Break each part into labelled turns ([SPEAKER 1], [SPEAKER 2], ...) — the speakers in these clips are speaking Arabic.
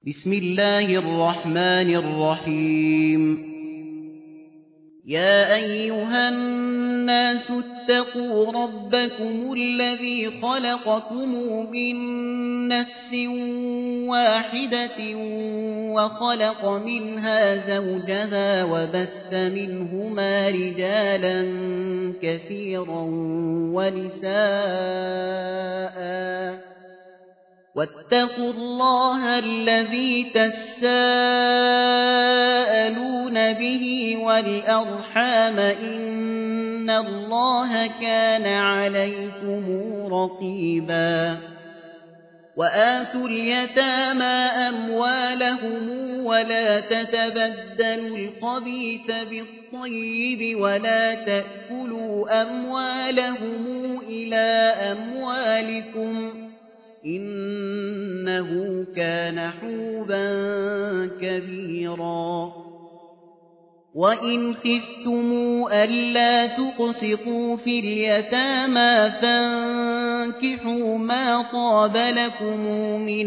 [SPEAKER 1] بسم الله الرحمن الرحيم. يا أيها الناس اتقوا ربكم الذي خلقكم من نفس واحدة وخلق منها زوجها وبث منهما رجالا كثيرا ونساء واتقوا الله الذي تساءلون به والأرحام إن الله كان عليكم رقيبا. وآتوا اليتامى أموالهم ولا تتبدلوا الخبيث بالطيب ولا تأكلوا أموالهم إلى أموالكم إنه كان حوبا كبيرا. وإن خفتموا ألا تقسطوا في اليتامى فانكحوا ما طاب لكم من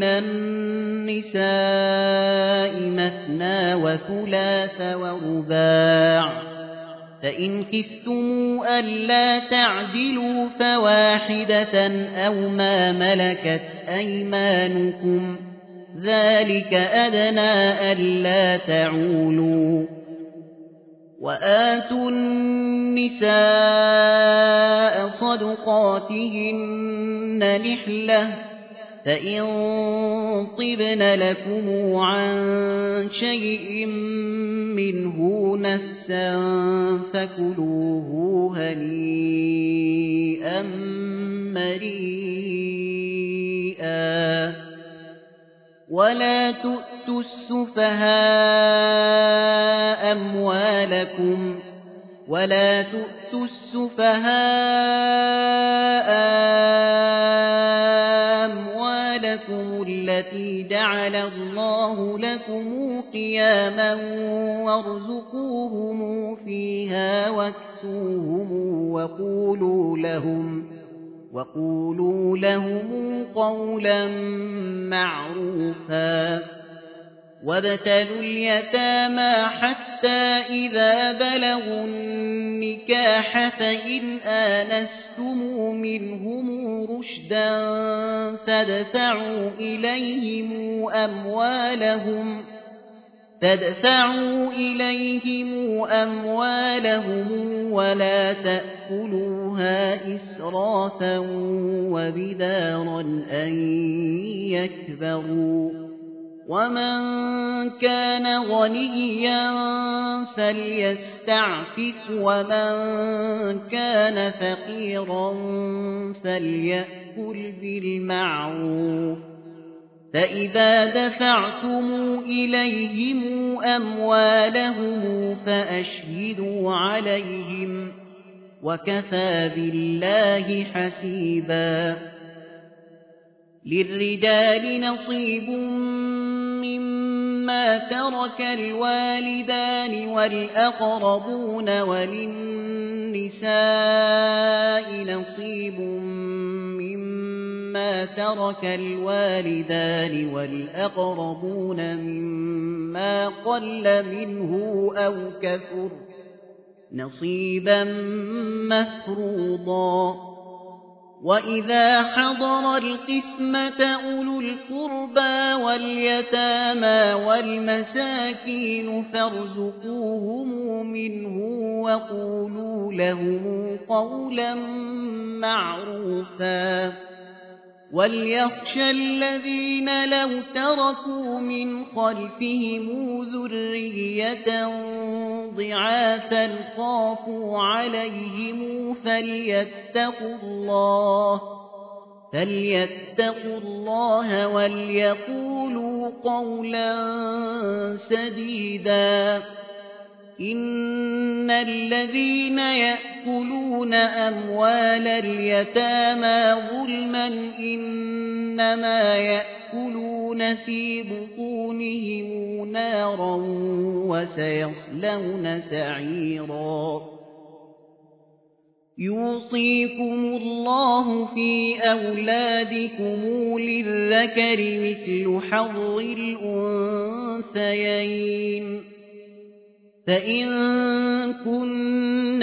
[SPEAKER 1] النساء مثنى وثلاث ورباع، فإن خفتموا ألا تعدلوا فواحدة أو ما ملكت أيمانكم ذلك أدنى ألا تعولوا. وآتوا النساء صدقاتهن نحلة، فإن طبن لكم عن شيء منه نفسا فكلوه هنيئا مريئا. ولا تؤتوا السفهاء أموالكم التي جعل الله لكم قياما وارزقوهم فيها واكسوهم وقولوا لهم قولا معروفا. وابتلوا اليتامى حتى إذا بلغوا النكاح فإن آنستم منهم رشدا فادفعوا إليهم أموالهم ولا تأكلوها إسرافا وبدارا أن يكبروا. ومن كان غنيا فليستعفف ومن كان فقيرا فليأكل بالمعروف. فإذا دفعتم إليهم أموالهم فأشهدوا عليهم وكفى بالله حسيبا. للرجال نصيب مما ترك الوالدان والأقربون وللنساء نصيب مما ترك الوالدان والأقربون مما قل منه أو كثر نصيبا مفروضا. وإذا حضر القسمة أولو القربى واليتامى والمساكين فارزقوهم منه وقولوا لهم قولا معروفا. وليخشى الذين لو تركوا من خلفهم ذرية ضعافا خافوا عليهم فليتقوا الله وليقولوا قولا سديدا. إن الذين يأكلون أموال اليتامى ظلما إنما يأكلون في بطونهم نارا وسيصلون سعيرا. يوصيكم الله في أولادكم للذكر مثل حظ الأنثيين فإن كن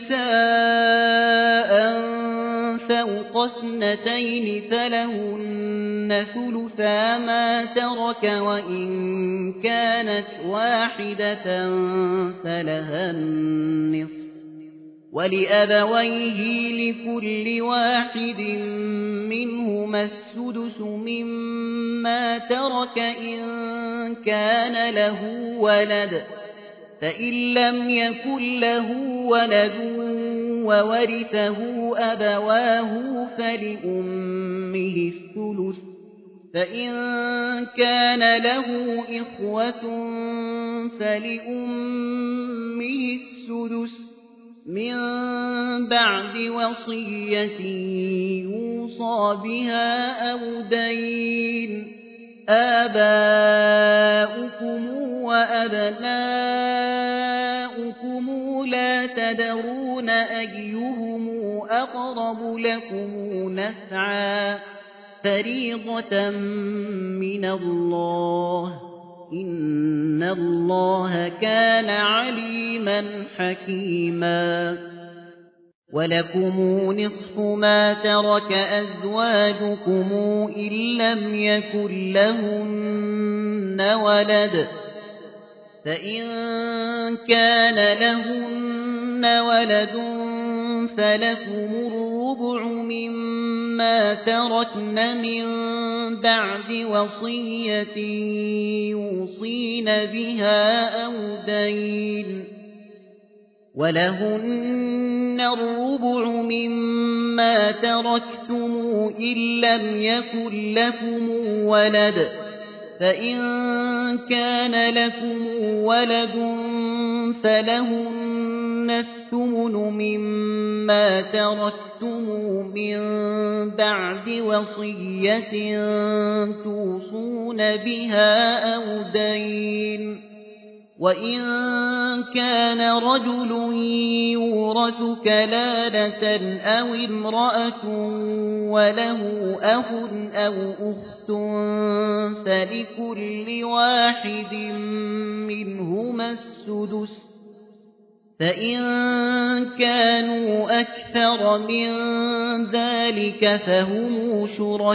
[SPEAKER 1] نساء فوق اثنتين فلهن ثلثا ما ترك وإن كانت واحدة فلها النصف ولأبويه لكل واحد منهما السدس مما ترك إن كان له ولد فإن لم يكن له ولد وورثه أبواه فلأمه الثلث فإن كان له إخوة فلأمه السدس من بعد وصية يوصى بها أو دين آباؤكم وأبناؤكم لا تدرون أيهم أقرب لكم نفعا فريضة من الله إن الله كان عليما حكيما ولكم نصف ما ترك أزواجكم إن لم يكن لهن ولد فإن كان لهن ولد فلكم الربع مما تركن من بعد وصية يوصين بها أو دين ولهن الربع مما تركتم إن لم يكن لكم ولد فإن كان لكم ولد فلهن الثمن مما تركتم من بعد وصية توصون بها أو دين وإن كان رجل يورث كلالة أو امرأة وله أخ أو أخت فلكل واحد منهما السدس فإن كانوا أكثر من ذلك فهم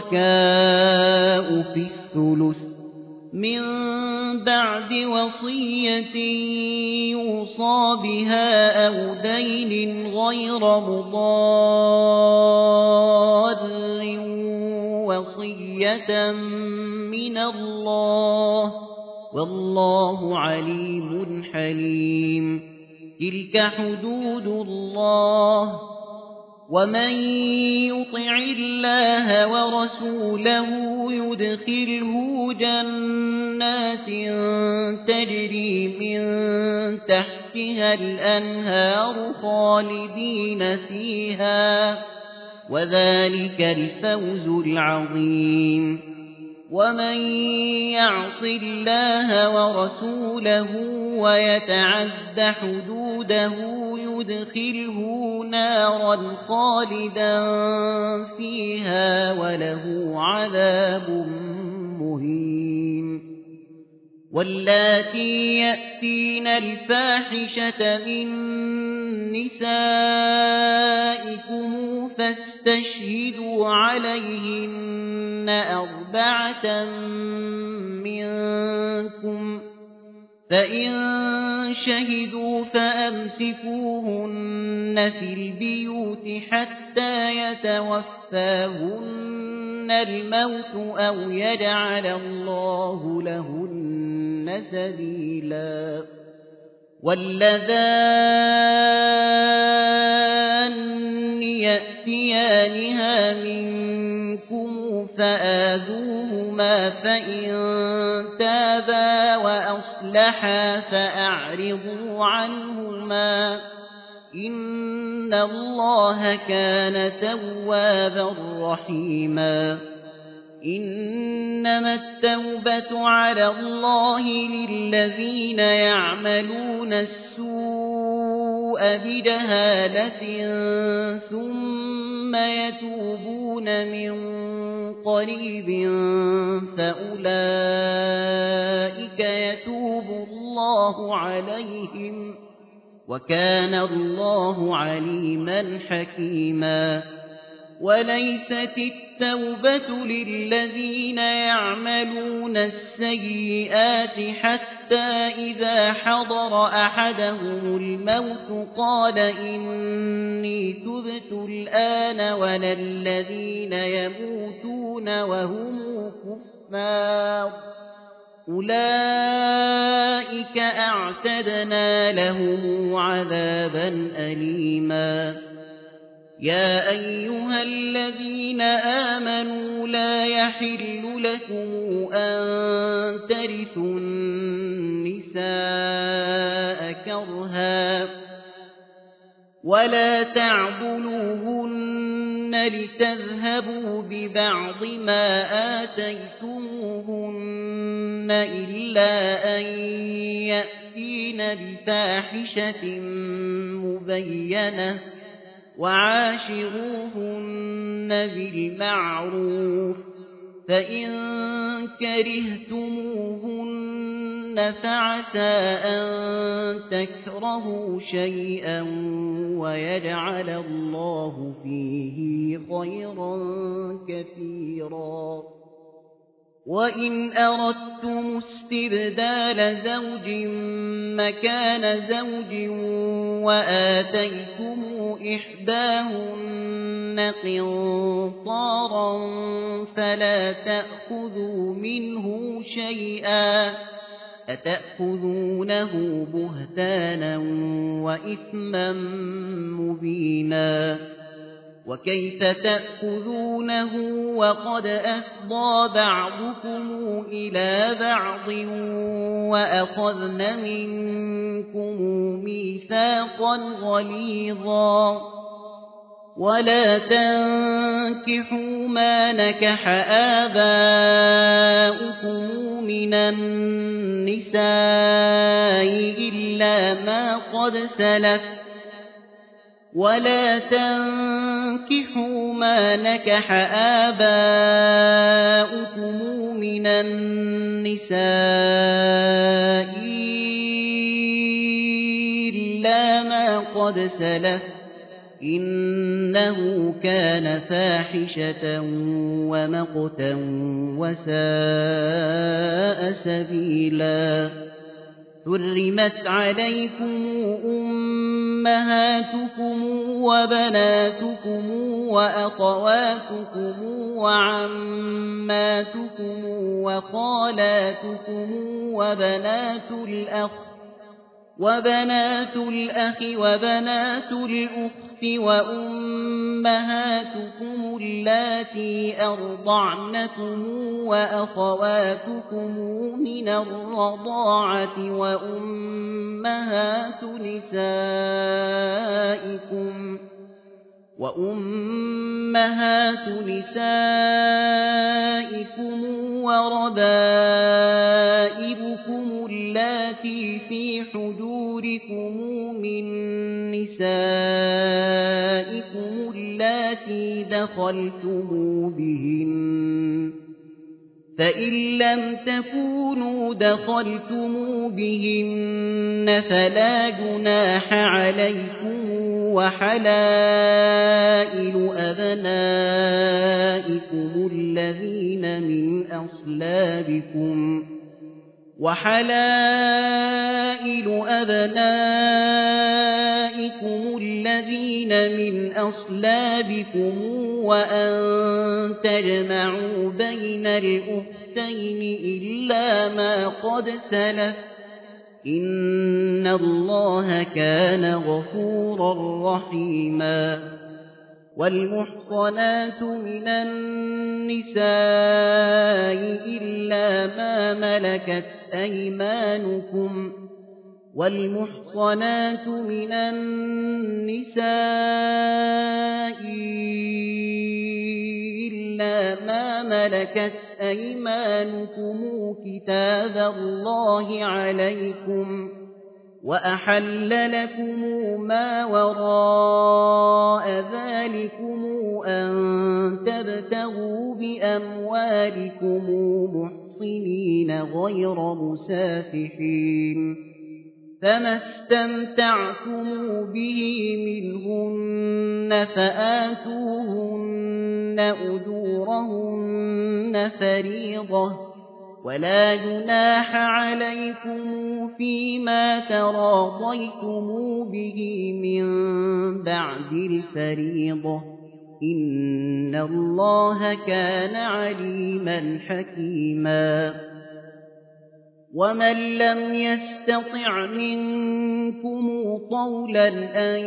[SPEAKER 1] شركاء في الثلث من بعد وصية يوصى بها أو دين غير مضار وصية من الله والله عليم حليم تلك حدود الله ومن يطع الله ورسوله يدخله جنات تجري من تحتها الأنهار خالدين فيها وذلك الفوز العظيم ومن يعص الله ورسوله ويتعد حدوده يدخله نارا خالدا فيها وله عذاب مهين واللاتي يأتين الفاحشة من نسائكم فاستشهدوا عليهن 4 منكم فإن شهدوا فأمسكوهن في البيوت حتى يتوفاهن الموت أو يجعل الله لهن سبيلا واللذان يأتيانها منكم فآذوهما فإن تابا وأصلحا فأعرضوا عنهما إن الله كان توابا رحيما إنما التوبة على الله للذين يعملون السوء بجهالة ثم يتوبون من قريب فأولئك يتوب الله عليهم وكان الله عليما حكيما وليست التوبة للذين يعملون السيئات حتى إذا حضر أحدهم الموت قال إني تبت الآن ولا الذين يموتون وهم كفار أولئك أعتدنا لهم عذابا أليما يا أيها الذين آمنوا لا يحل لكم أن ترثوا النساء كرها ولا تعضلوهن لتذهبوا ببعض ما آتيتموهن إلا أن يأتين بفاحشة مبينة وعاشروهن بالمعروف فإن كرهتموهن فعسى أن تكرهوا شيئا ويجعل الله فيه خيرا كثيرا وإن أردتم استبدال زوج مكان زوج وآتيتم إحداهن قنطارا فلا تأخذوا منه شيئا أتأخذونه بهتانا وإثما مبينا وكيف تأخذونه وقد أفضى بعضكم إلى بعض وأخذن منكم ميثاقا غليظا ولا تنكحوا ما نكح آباؤكم من النساء إلا ما قد سلف ولا تنكحوا ما نكح آباؤكم من النساء إلا ما قد سلف إنه كان فاحشة ومقتا وساء سبيلا حرمت عليكم أمهاتكم وبناتكم وأخواتكم وعماتكم وخالاتكم وبنات الأخ وبنات الأخت وأمهاتكم اللاتي أرضعنكم وأخواتكم من الرضاعة وأمهات نسائكم وربائبكم اللاتي في حجوركم من نسائكم اللاتي دخلتم بهن فإن لم تكونوا دخلتم بهن فلا جناح عليكم وحلائل أبنائكم الذين من أصلابكم وأن تجمعوا بين الأختين إلا ما قد سلف إن الله كان غفورا رحيما والمحصنات من النساء إلا ما ملكت أيمانكم والمحصنات من النساء إلا ما ملكت أيمانكم كتاب الله عليكم وأحل لكم ما وراء ذلكم أن تبتغوا بأموالكم محصنين غير مسافحين فما استمتعتم به منهن فآتوهن أجورهن فريضة ولا جناح عليكم فيما تراضيتم به من بعد الفريضة إن الله كان عليما حكيما ومن لم يستطع منكم طولا أن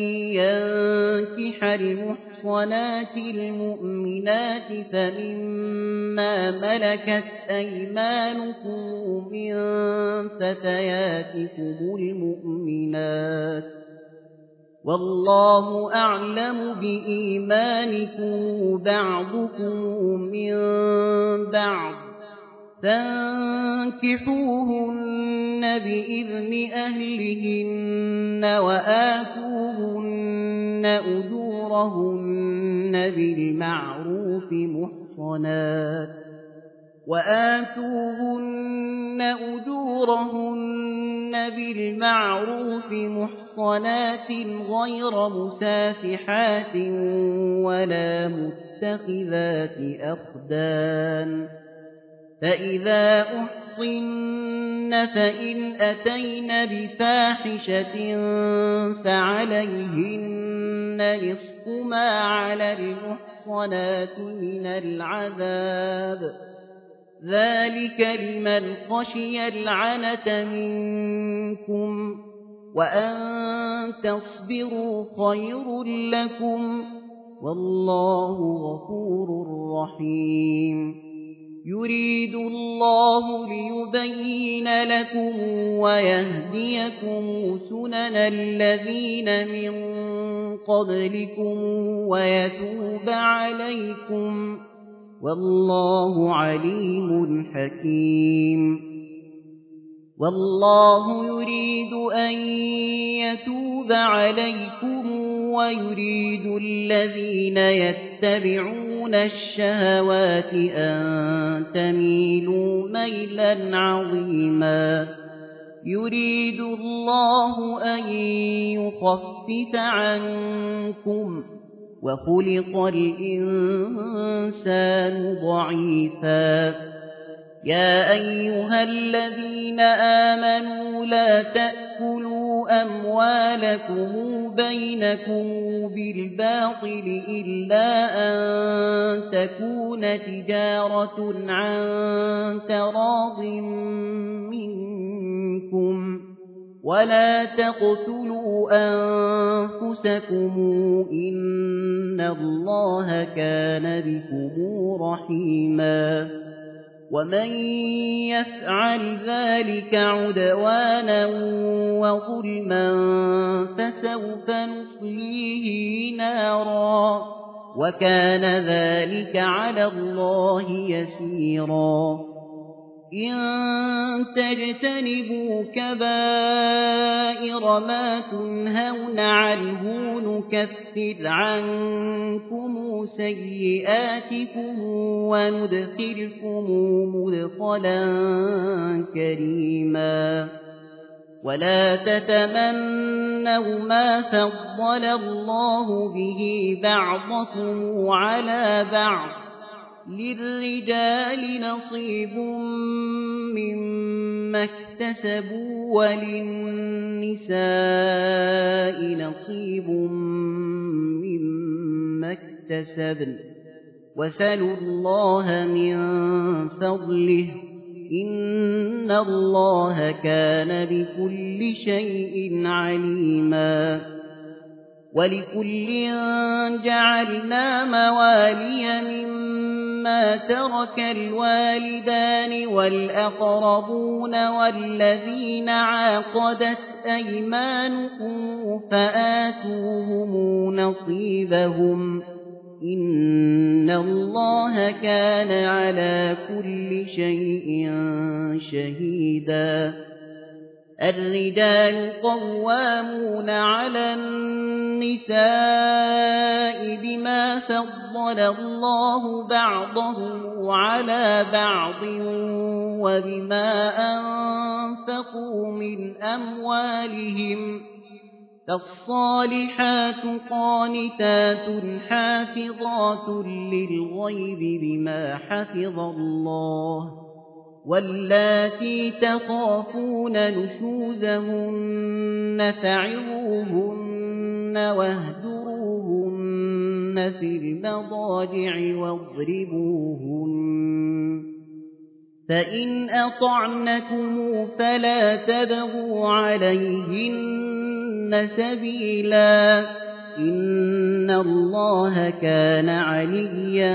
[SPEAKER 1] ينكح المحصنات المؤمنات فمما ملكت أيمانكم من فتياتكم المؤمنات والله أعلم بإيمانكم بعضكم من بعض فانكحوهن بإذن أهلهن وآتوهن أجورهن بالمعروف محصنات غير مسافحات ولا متخذات أخدان فإذا أحصن فإن أتين بفاحشة فعليهن نصف ما على المحصنات من العذاب ذلك لمن خشي العنة منكم وأن تصبروا خير لكم والله غفور رحيم يريد الله ليبين لكم ويهديكم سنن الذين من قبلكم ويتوب عليكم والله عليم حكيم والله يريد أن يتوب عليكم ويريد الذين يتبعون الشهوات أن تميلوا ميلا عظيما يريد الله أن يخفف عنكم وخلق الإنسان ضعيفا يا أيها الذين آمنوا لا تأكلوا أموالكم بينكم بالباطل إلا أن تكون تجارة عن تراض منكم ولا تقتلوا أنفسكم إن الله كان بكم رحيما ومن يفعل ذلك عدوانا وظلما فسوف نصليه نارا وكان ذلك على الله يسيرا إن تجتنبوا كبائر ما تنهون عنه نكفر عنكم سيئاتكم وندخلكم مدخلا كريما ولا تتمنوا ما فضل الله به بعضكم على بعض للرجال نصيب مما اكتسبوا وللنساء نصيب مما اكتسبن وسلوا الله من فضله إن الله كان بكل شيء عليما ولكل جعلنا موالي مما ترك الوالدان والأقربون والذين عاقدت أيمانكم فآتوهم نصيبهم إن الله كان على كل شيء شهيدا الرجال قوامون على النساء بما فضل الله بعضهم على بعض وبما أنفقوا من أموالهم فالصالحات قانتات حافظات للغيب بما حفظ الله واللاتي تخافون نشوزهن فعظوهن واهجروهن في المضاجع واضربوهن فإن أطعنكم فلا تبغوا عليهن سبيلا إن الله كان عليا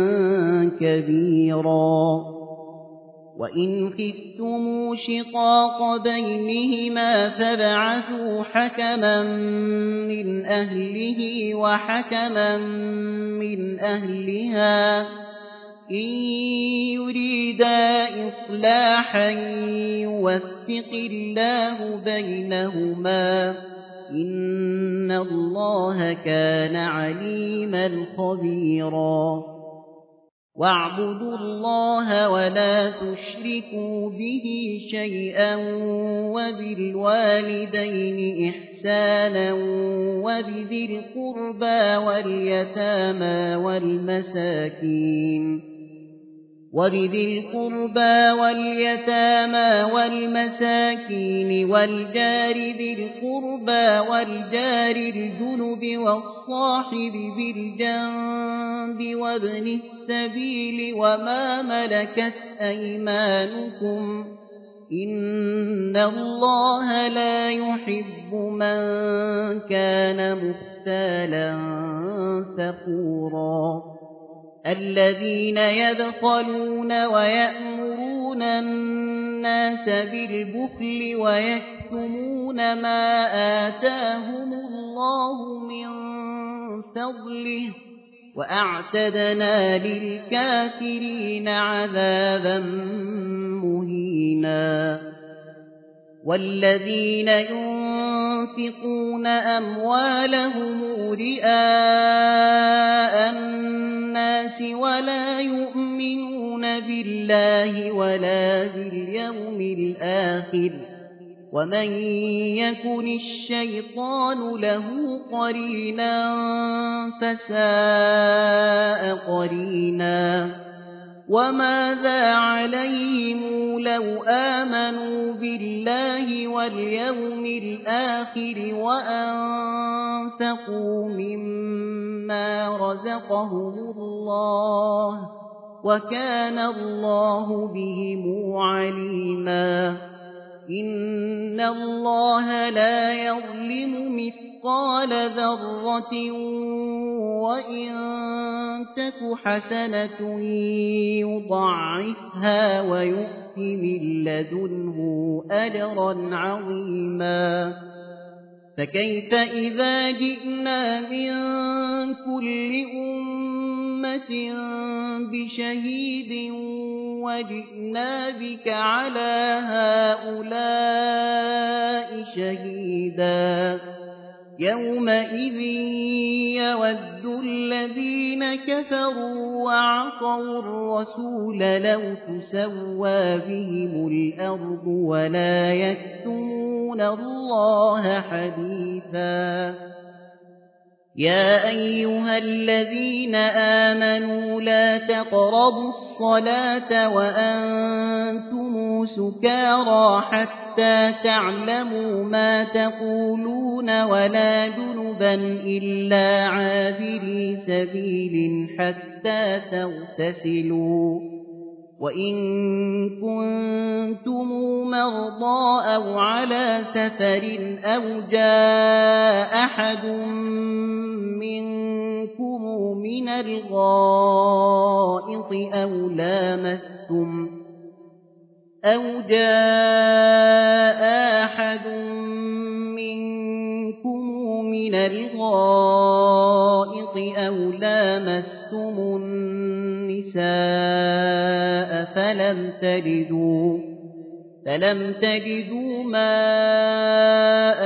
[SPEAKER 1] كبيرا وإن خفتم شقاق بينهما فابعثوا حكما من أهله وحكما من أهلها إن يريدا إصلاحا يوفق الله بينهما إن الله كان عليما خبيرا واعبدوا الله ولا تشركوا به شيئا وبالوالدين إحسانا وبذي القربى واليتامى والمساكين والجار ذي القربى والجار الجنب والصاحب بالجنب وابن السبيل وما ملكت أيمانكم إن الله لا يحب من كان مختالا فخورا الذين يبخلون ويأمرون الناس بالبخل ويكتمون ما آتاهم الله من فضله وأعتدنا للكافرين عذابا مهينا والذين ينفقون أموالهم رئاء الناس ولا يؤمنون بالله ولا باليوم الآخر ومن يكن الشيطان له قرينا فساء قرينا وماذا عليهم لو آمنوا بالله واليوم الآخر وأنفقوا مما رزقهم الله وكان الله بهم عليما إن الله لا يظلم مثقال ذرة وإن تك حسنة يضاعفها ويؤت من لدنه أجرا عظيما فكيف إذا جئنا من كل أمة بشهيد وجئنا بك على هؤلاء شهيدا يومئذ يود الذين كفروا وعصوا الرسول لو تسوى بهم الأرض ولا يكتمون الله حديثا يا أيها الذين آمنوا لا تقربوا الصلاة وأنتم سكارى حتى تعلموا ما تقولون ولا جنبا إلا عابري سبيل حتى تغتسلوا وإن كنتم مرضى أو على سفر أو جاء أحد منكم من الغائط أو لامستم النساء فلم تجدوا ماء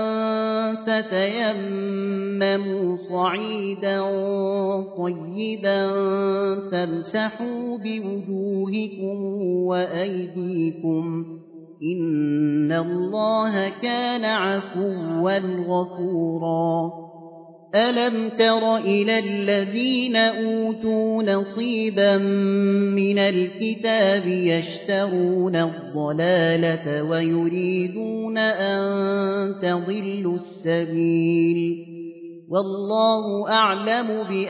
[SPEAKER 1] فتيمموا صعيدا طيبا فامسحوا بوجوهكم وأيديكم إن الله كان عفوا غفورا ألم تر إلى الذين أوتوا نصيبا من الكتاب يشترون الضلالة ويريدون أن تضلوا السبيل والله أعلم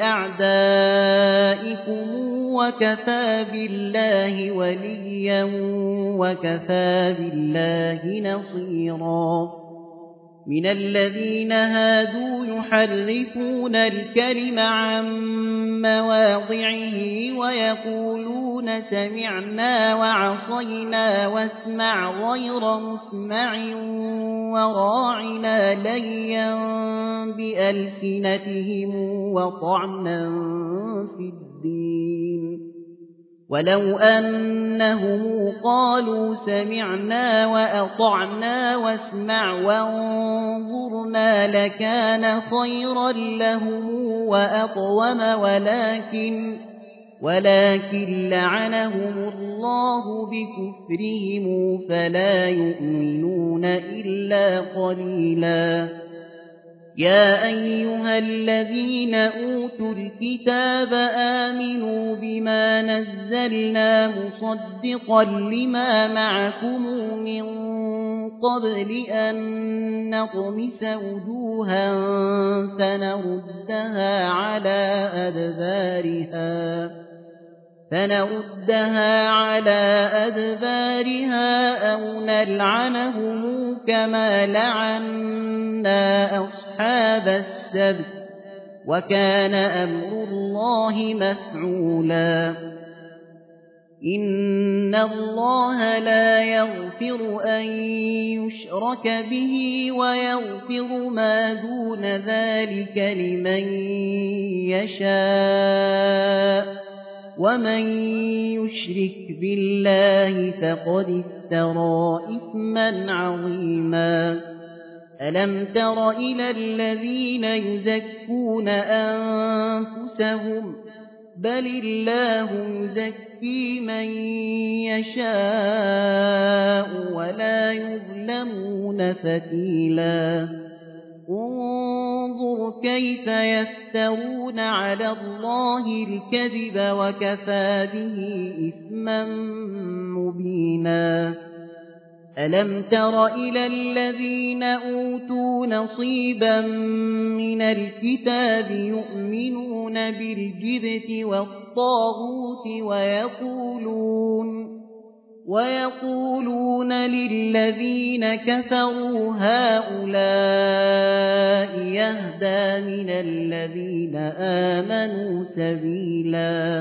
[SPEAKER 1] بأعدائكم وكفى بالله وليا وكفى بالله نصيرا من الذين هادوا يحرفون الكلم عن مواضعه ويقولون سمعنا وعصينا واسمع غير مسمع وراعنا ليا بألسنتهم وطعنا في الدين ولو أنهم قالوا سمعنا وأطعنا واسمع وانظرنا لكان خيرا لهم وأقوم ولكن لعنهم الله بكفرهم فلا يؤمنون إلا قليلا يا أيها الذين أوتوا الكتاب آمنوا بما نزلنا مصدقا لما معكم من قبل أن نطمس وجوها فنردها على أدبارها أو نلعنهم كما لعنا أصحاب السبت وكان أمر الله مفعولا إن الله لا يغفر أن يشرك به ويغفر ما دون ذلك لمن يشاء ومن يشرك بالله فقد افترى إثما عظيما ألم تر إلى الذين يزكون أنفسهم بل الله يزكي من يشاء ولا يظلمون فتيلا انظر كيف يفترون على الله الكذب وكفى به إثما مبينا ألم تر إلى الذين أوتوا نصيبا من الكتاب يؤمنون بالجبت والطاغوت ويقولون للذين كفروا هؤلاء يهدى من الذين آمنوا سبيلا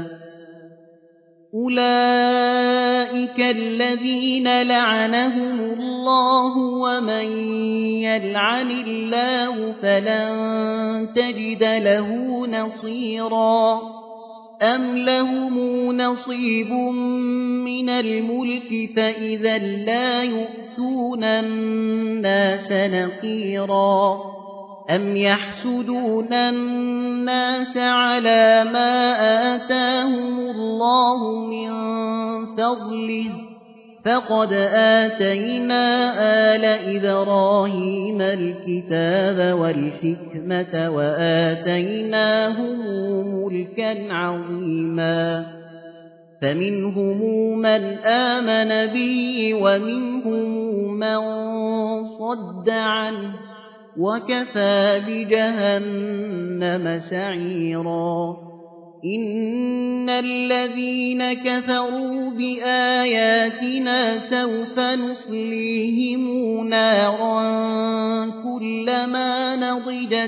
[SPEAKER 1] أولئك الذين لعنهم الله ومن يلعن الله فلن تجد له نصيرا أم لهم نصيب من الملك فإذا لا يؤتون الناس نقيرا أم يحسدون الناس على ما آتاهم الله من فضله فقد آتينا آل إبراهيم الكتاب والحكمة وآتيناهم ملكا عظيما فمنهم من آمن به ومنهم من صد عنه وكفى بجهنم سعيرا إن الذين كفروا بآياتنا سوف نصليهم نارا كلما نضجت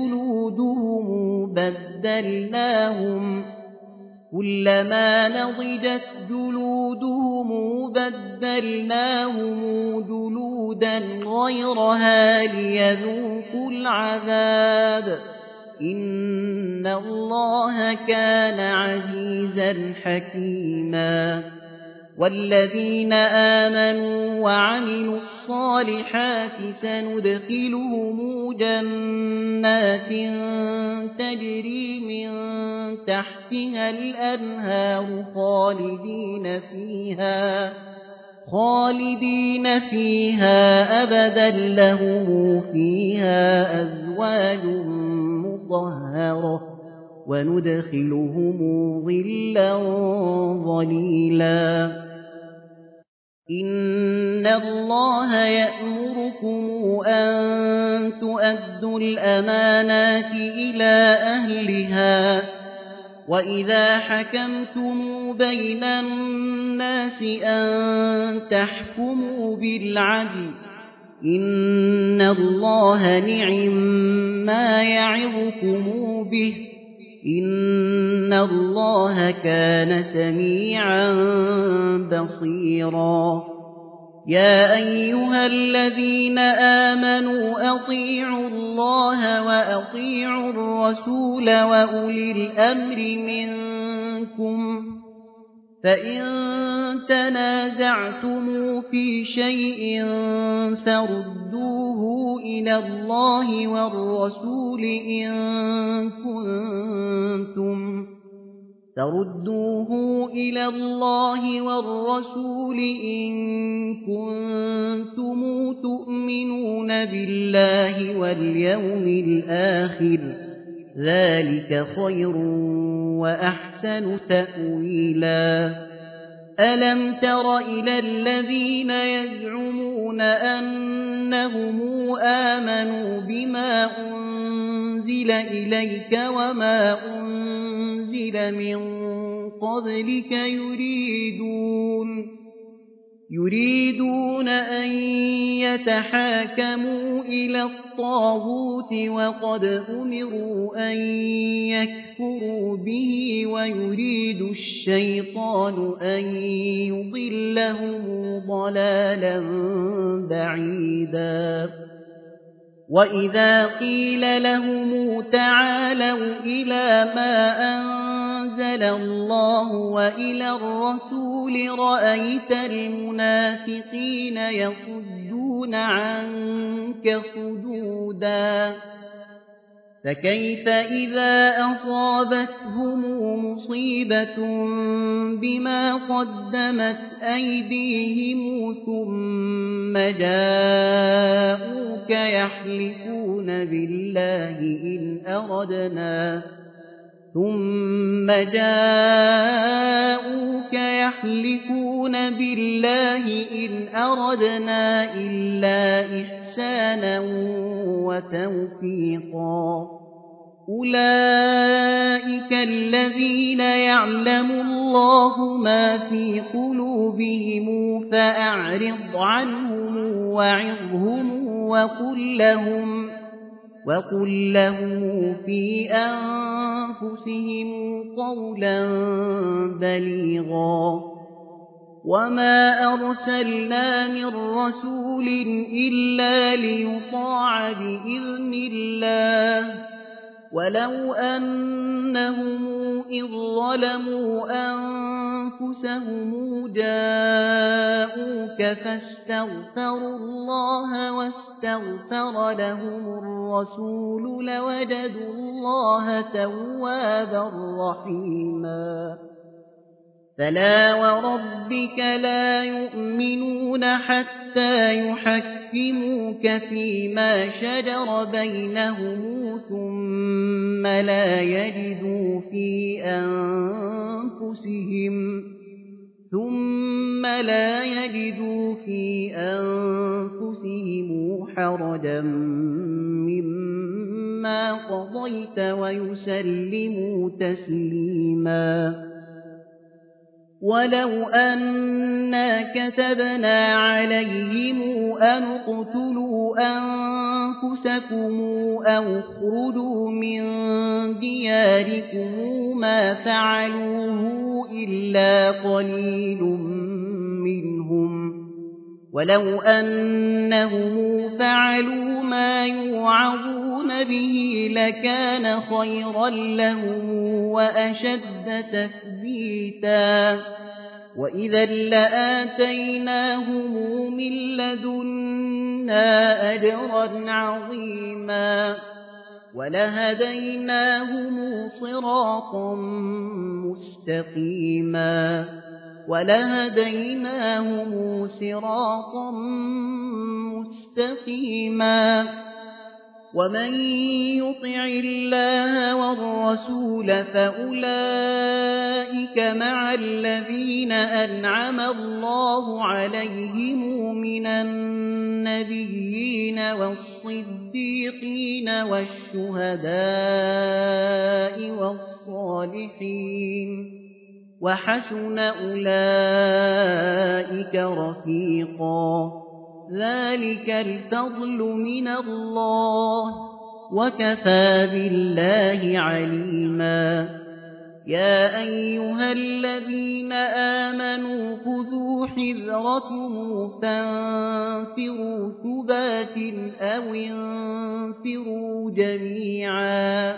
[SPEAKER 1] جلودهم بدلناهم جلودا غيرها ليذوقوا العذاب إن الله كان عزيزا حكيما والذين آمنوا وعملوا الصالحات سندخلهم جنات تجري من تحتها الأنهار خالدين فيها أبدا لهم فيها أزواج مطهرة وندخلهم ظلا ظليلا إن الله يأمركم أن تؤدوا الأمانات إلى أهلها وإذا حكمتم بين الناس أن تحكموا بالعدل إن الله نعم ما يعظكم به إن الله كان سميعا بصيرا يا أيها الذين آمنوا أطيعوا الله وأطيعوا الرسول وأولي الأمر منكم فإن تنازعتم في شيء فردوه إلى الله والرسول إن كنتم تؤمنون بالله واليوم الآخر ذلك خير وأحسن تأويلا ألم تر إلى الذين يزعمون أنهم آمنوا بما أنزل إليك وما أنزل من قبلك يريدون أن يتحاكموا إلى الطاغوت وقد أمروا أن يكفروا به ويريد الشيطان أن يضلهم ضلالا بعيدا وإذا قيل لهم تعالوا إلى ما أنزل الله وإلى الرسول رأيت المنافقين يصدون عنك صدودا فكيف إذا أصابتهم مصيبة بما قدمت أيديهم ثم جاءوك يحلفون بالله إن أردنا إلا إحسانا وتوفيقا أولئك الذين يعلم الله ما في قلوبهم فأعرض عنهم وعظهم وقل لهم في أنفسهم قولا بليغا وما أرسلنا من رسول إلا ليطاع بإذن الله ولو أنهم إذ ظلموا أنفسهم جاءوك فاستغفروا الله واستغفر لهم الرسول لوجدوا الله توابا رحيما فلا وربك لا يؤمنون حتى يحكموك فيما شجر بينهم ثم لا يجدوا في أنفسهم حرجا مما قضيت ويسلموا تسليما ولو أنا كتبنا عليهم أن اقتلوا أنفسكم أو اخرجوا من دياركم ما فعلوه إلا قليل منهم ولو أنهم فعلوا ما يوعظون به لكان خيرا لهم وأشد تثبيتا وإذا لآتيناهم من لدنا أجرا عظيما ولهديناهم صراطا مستقيما ومن يطع الله والرسول فأولئك مع الذين أنعم الله عليهم من النبيين والصديقين والشهداء والصالحين وحسن أولئك رفيقا ذلك الفضل من الله وكفى بالله عليما يا أيها الذين آمنوا خذوا حذركم فانفروا ثبات أو انفروا جميعا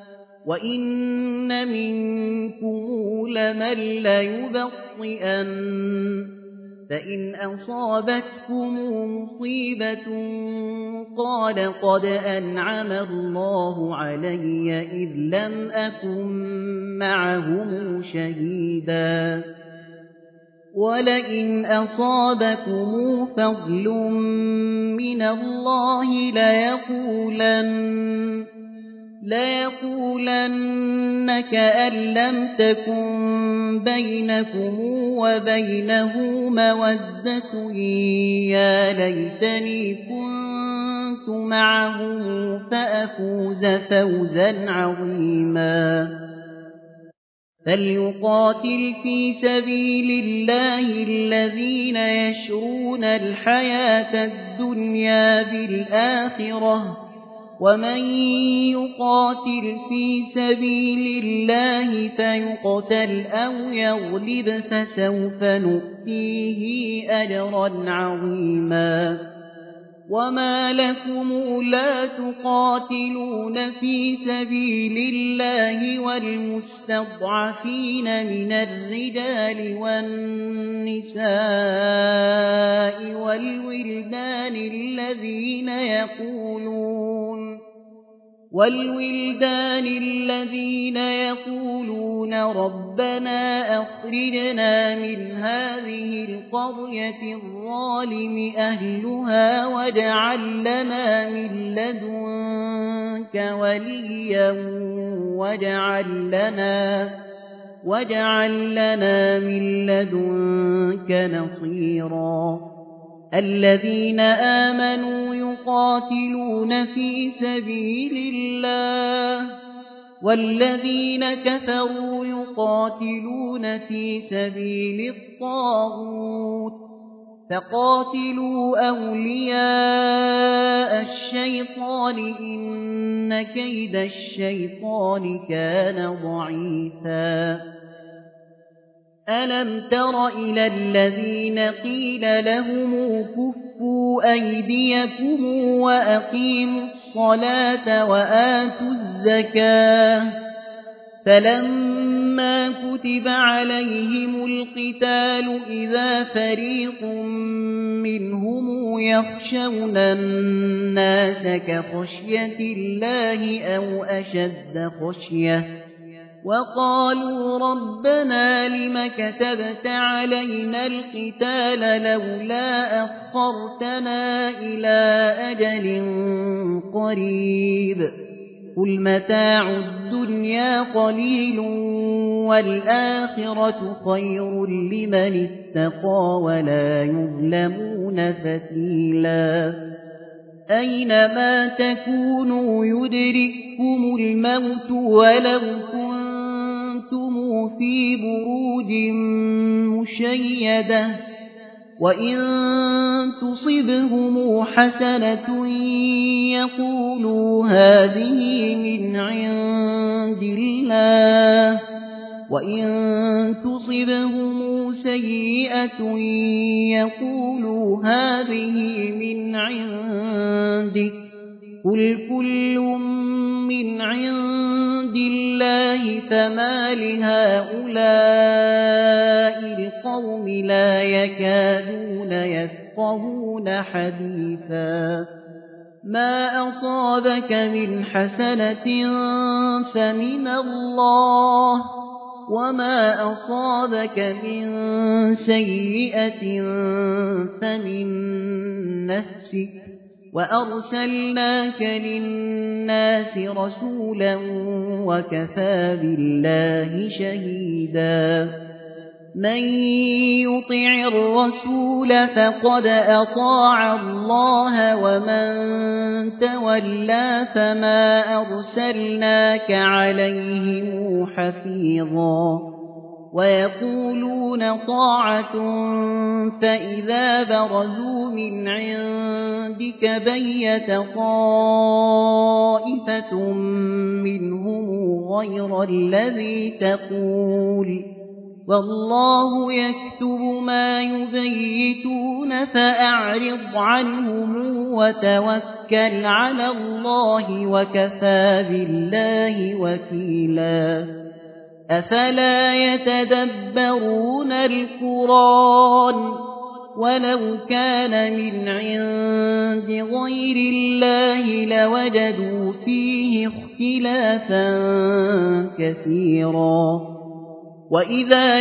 [SPEAKER 1] وإن منكم لمن ليبطئن فإن أصابتكم مصيبة قال قد أنعم الله علي إذ لم أكن معهم شهيدا ولئن أصابكم فضل من الله ليقولن كأن لم تكن بينكم وبينه مودة يا ليتني كنت معهم فأفوز فوزا عظيما فليقاتل في سبيل الله الذين يشرون الحياة الدنيا بالآخرة ومن يقاتل في سبيل الله فيقتل أو يغلب فسوف نؤتيه أجرا عظيما وما لكم لا تقاتلون في سبيل الله والمستضعفين من الرجال والنساء والولدان الذين يقولون ربنا أخرجنا من هذه القرية الظالم أهلها واجعل لنا من لدنك نصيرا الذين آمنوا يقاتلون في سبيل الله والذين كفروا يقاتلون في سبيل الطاغوت فقاتلوا أولياء الشيطان إن كيد الشيطان كان ضعيفا ألم تر إلى الذين قيل لهم كفوا أيديكم وأقيموا الصلاة وآتوا الزكاة فلما كتب عليهم القتال إذا فريق منهم يخشون الناس كخشية الله أو أشد خشية وقالوا ربنا لم كتبت علينا القتال لولا أخرتنا إلى أجل قريب قل متاع الدنيا قليل والآخرة خير لمن اتقى ولا يظلمون فتيلا أينما تكونوا يدرككم الموت ولو كنتم في بروج مشيدة وإن تصبهم حسنة يقولوا هذه من عند الله وإن تصبهم سيئة يقولوا هذه من عندك قل كل من عند الله فما لهؤلاء القوم لا يكادون يفقهون حديثا ما أصابك من حسنة فمن الله وما أصابك من سيئة فمن نفسك وأرسلناك للناس رسولا وكفى بالله شهيدا من يطع الرسول فقد أطاع الله ومن تولى فما أرسلناك عليهم حفيظا ويقولون طاعة فإذا برزوا من عندك بيت طائفة منهم غير الذي تقول والله يكتب ما يبيتون فأعرض عنهم وتوكل على الله وكفى بالله وكيلا أفلا يتدبرون القرآن ولو كان من عند غير الله لوجدوا فيه اختلافا كثيرا وإذا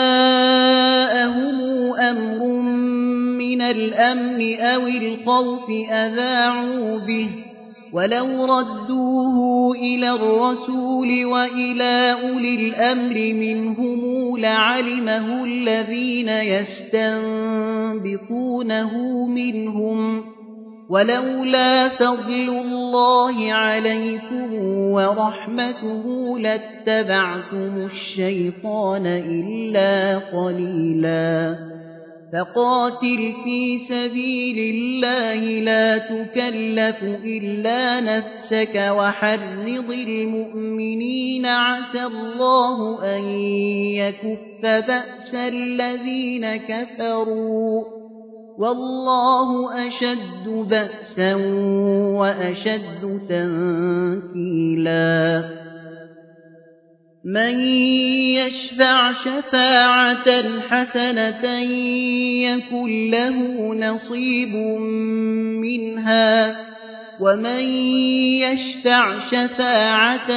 [SPEAKER 1] جاءهم أمر من الأمن أو الخوف أذاعوا به ولو ردوه إلى الرسول وإلى أولي الأمر منهم لعلمه الذين يستنبطونه منهم ولولا فضل الله عليكم ورحمته لاتبعتم الشيطان إلا قليلا فقاتل في سبيل الله لا تكلف إلا نفسك وحرض المؤمنين عسى الله أن يكف بأس الذين كفروا والله أشد بأسا وأشد تنكيلا من يشفع شفاعة حسنة يكن له نصيب منها ومن يشفع شفاعة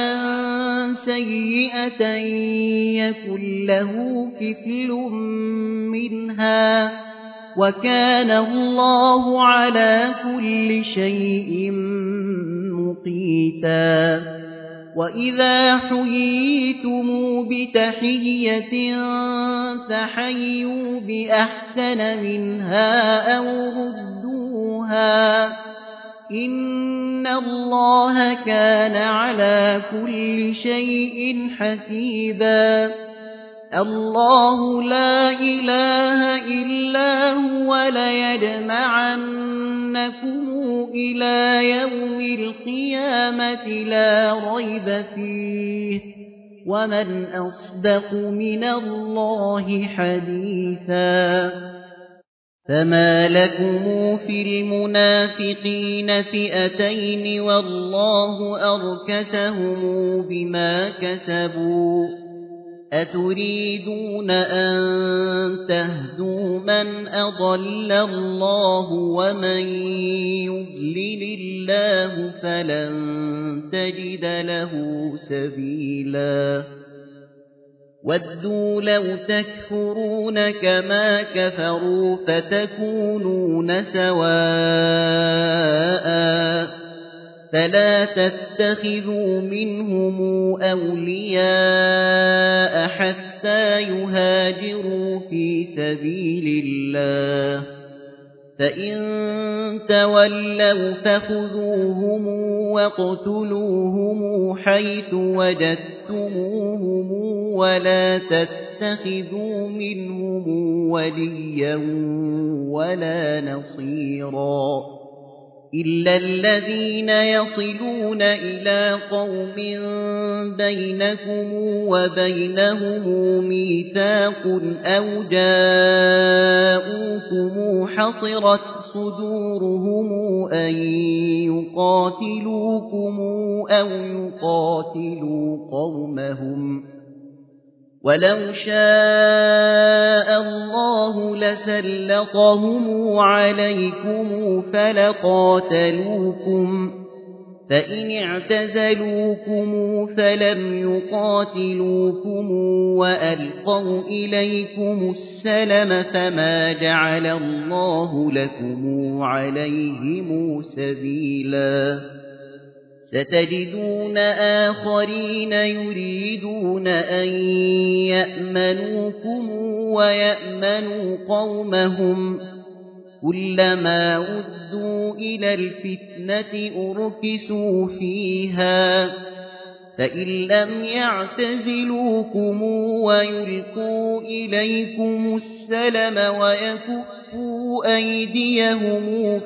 [SPEAKER 1] سيئة يكن له كفل منها وكان الله على كل شيء مقيتا وإذا حييتم بتحية فحيوا بأحسن منها أو ردوها إن الله كان على كل شيء حسيبا الله لا إله إلا هو ليجمعنكم إلى يوم القيامة لا ريب فيه ومن أصدق من الله حديثا فما لكم في المنافقين فئتين والله أركسهم بما كسبوا أتريدون أن تهدوا من أضل الله ومن يضلل الله فلن تجد له سبيلا ودوا لو تكفرون كما كفروا فتكونون سواء فلا تتخذوا منهم أولياء حتى يهاجروا في سبيل الله فإن تولوا فخذوهم واقتلوهم حيث وجدتموهم ولا تتخذوا منهم وليا ولا نصيرا إلا الذين يصلون إلى قوم بينكم وبينهم ميثاق أو جاءوكم حصرت صدورهم أن يقاتلوكم أو يقاتلوا قومهم ولو شاء الله لسلطهم عليكم فلقاتلوكم فإن اعتزلوكم فلم يقاتلوكم وألقوا إليكم السلم فما جعل الله لكم عليهم سبيلا ستجدون آخرين يريدون أن يأمنوكم ويأمنوا قومهم كلما ردوا إلى الفتنة أركسوا فيها فإن لم يعتزلوكم ويلقوا إليكم السلم ويكفوا أيديهم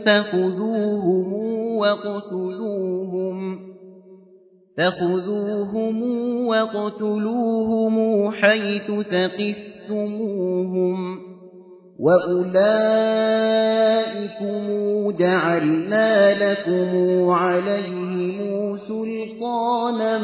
[SPEAKER 1] فخذوهم وَاقْتُلُوهُمْ حيث ثقفتموهم وأولئكم جعلنا لكم عليهم سلطانا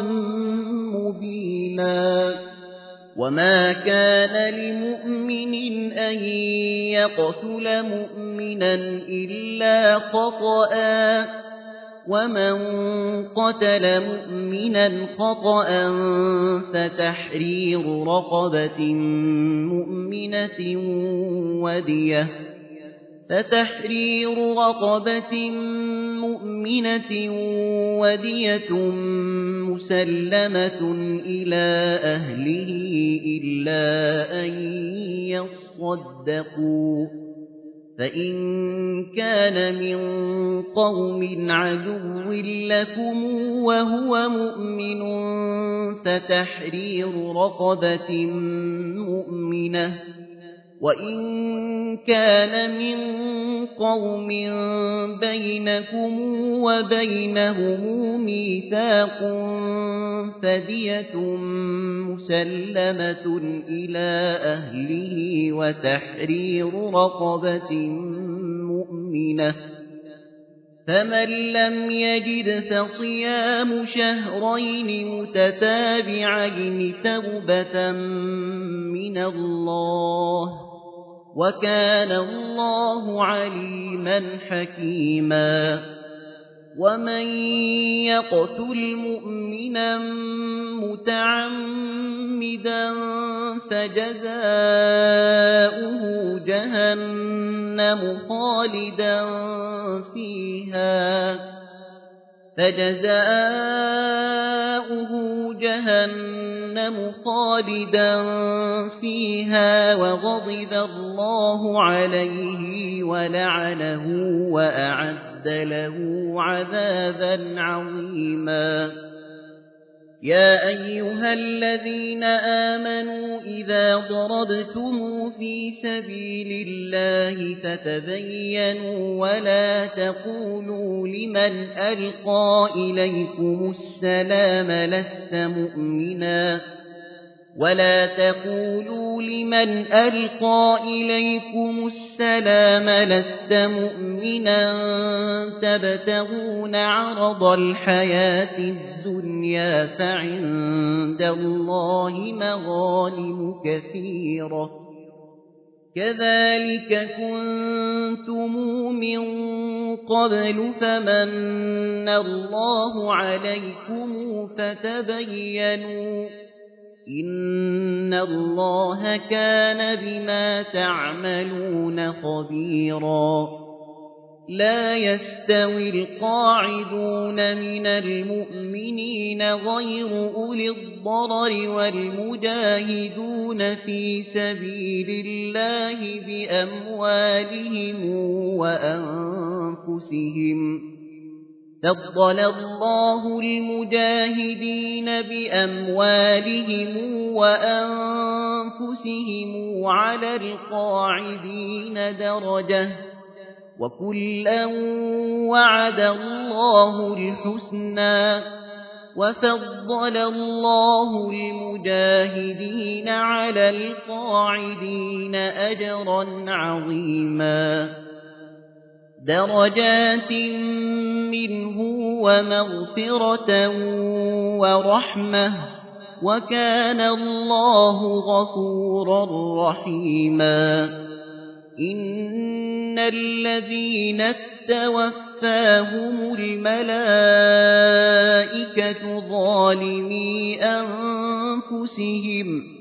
[SPEAKER 1] مبينا وما كان لمؤمن أن يقتل مؤمنا إلا خطأ ومن قتل مؤمنا خطأ فتحرير رقبة مؤمنة ودية مسلمة إلى أهله إلا أن يصدقوا فإن كان من قوم عدو لكم وهو مؤمن فتحرير رقبة مؤمنة وإن كان من قوم بينكم وبينهم ميثاق فدية مسلمة إلى أهله وتحرير رقبة مؤمنة فمن لم يجد فصيام شهرين متتابعين توبة من الله وكان الله عليما حكيما ومن يقتل مؤمنا متعمدا فجزاؤه جهنم خالدا فيها وغضب الله عليه ولعنه وأعد له عذابا عظيما يا أيها الذين آمنوا إذا ضربتم في سبيل الله فتبينوا ولا تقولوا لمن ألقى إليكم السلام لست مؤمنا تبتغون عرض الحياة الدنيا فعند الله مغانم كثيرة كذلك كنتم من قبل فمن الله عليكم فتبينوا إن الله كان بما تعملون خبيرا لا يستوي القاعدون من المؤمنين غير أولي الضرر والمجاهدون في سبيل الله بأموالهم وأنفسهم فضل الله المجاهدين بأموالهم وأنفسهم على القاعدين درجة وكلا وعد الله الحسنى وفضل الله المجاهدين على القاعدين أجرا عظيما درجات منه ومغفرة ورحمة وكان الله غفورا رحيما إن الذين توفاهم الملائكة ظالمي أنفسهم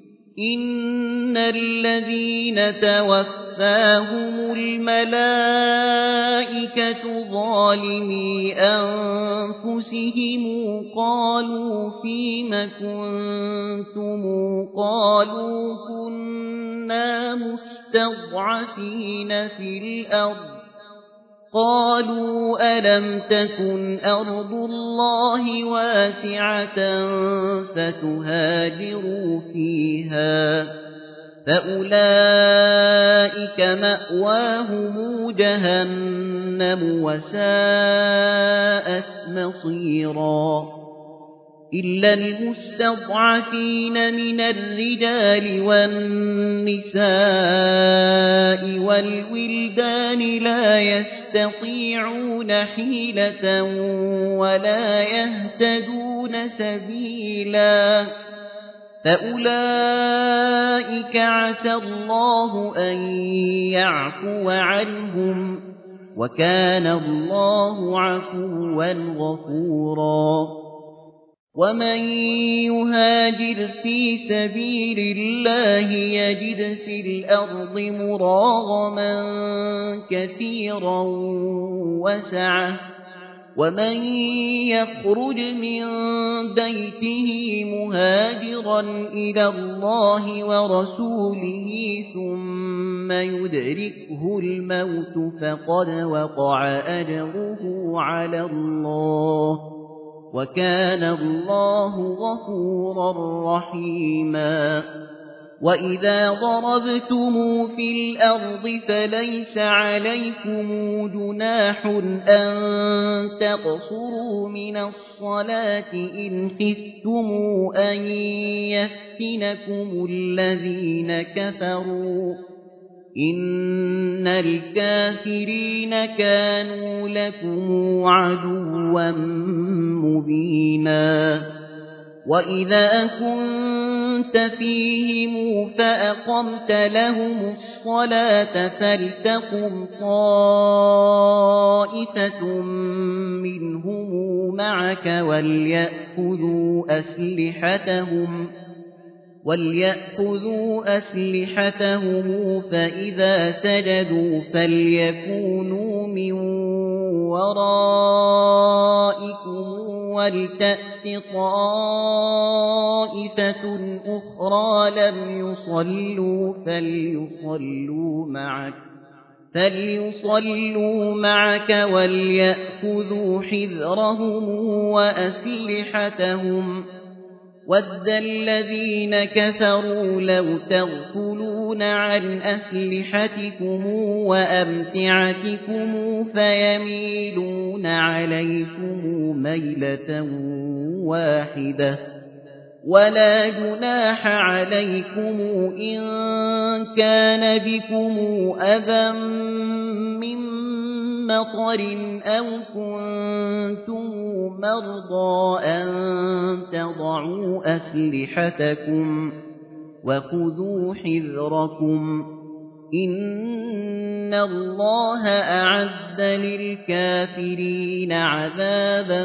[SPEAKER 1] قالوا فيم كنتم قالوا كنا مستضعفين في الأرض قالوا ألم تكن أرض الله واسعة فتهاجروا فيها فأولئك مأواهم جهنم وساءت مصيرا إلا المستضعفين من الرجال والنساء والولدان لا يستطيعون حيلة ولا يهتدون سبيلا فأولئك عسى الله أن يعفو عنهم وكان الله عفوا غفورا ومن يهاجر في سبيل الله يجد في الأرض مراغما كثيرا وسعة ومن يخرج من بيته مهاجرا إلى الله ورسوله ثم يدركه الموت فقد وقع أجره على الله وكان الله غفورا رحيما وإذا ضربتم في الأرض فليس عليكم جناح أن تقصروا من الصلاة إن خفتم أن يفتنكم الذين كفروا إن الكافرين كانوا لكم عدوا مبينا وإذا كنت فيهم فأقمت لهم الصلاة فلتقم طائفة منهم معك وليأخذوا أسلحتهم فإذا سجدوا فليكونوا من ورائكم ولتأت طائفة أخرى لم يصلوا فليصلوا معك وليأخذوا حذرهم وأسلحتهم وَدَّ الَّذِينَ كَفَرُوا لَوْ تَغْفُلُونَ عَنْ أَسْلِحَتِكُمْ وَأَمْتِعَتِكُمْ فَيَمِيلُونَ عَلَيْكُمْ مَيْلَةً وَاحِدَةً وَلَا جُنَاحَ عَلَيْكُمْ إِن كَانَ بِكُمْ أَذًى مِّن مطر أو كنتم مرضى أن تضعوا أسلحتكم وخذوا حذركم إن الله أعد للكافرين عذابا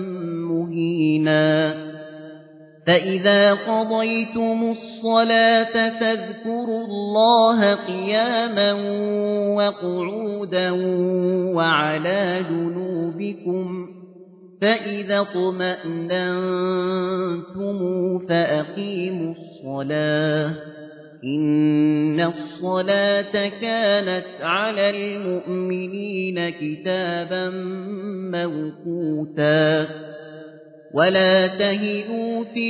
[SPEAKER 1] مهينا فإذا قضيتم الصلاة فاذكروا الله قياما وقعودا وعلى جنوبكم فإذا اطمأننتم فأقيموا الصلاة إن الصلاة كانت على المؤمنين كتابا موقوتا ولا تهنوا في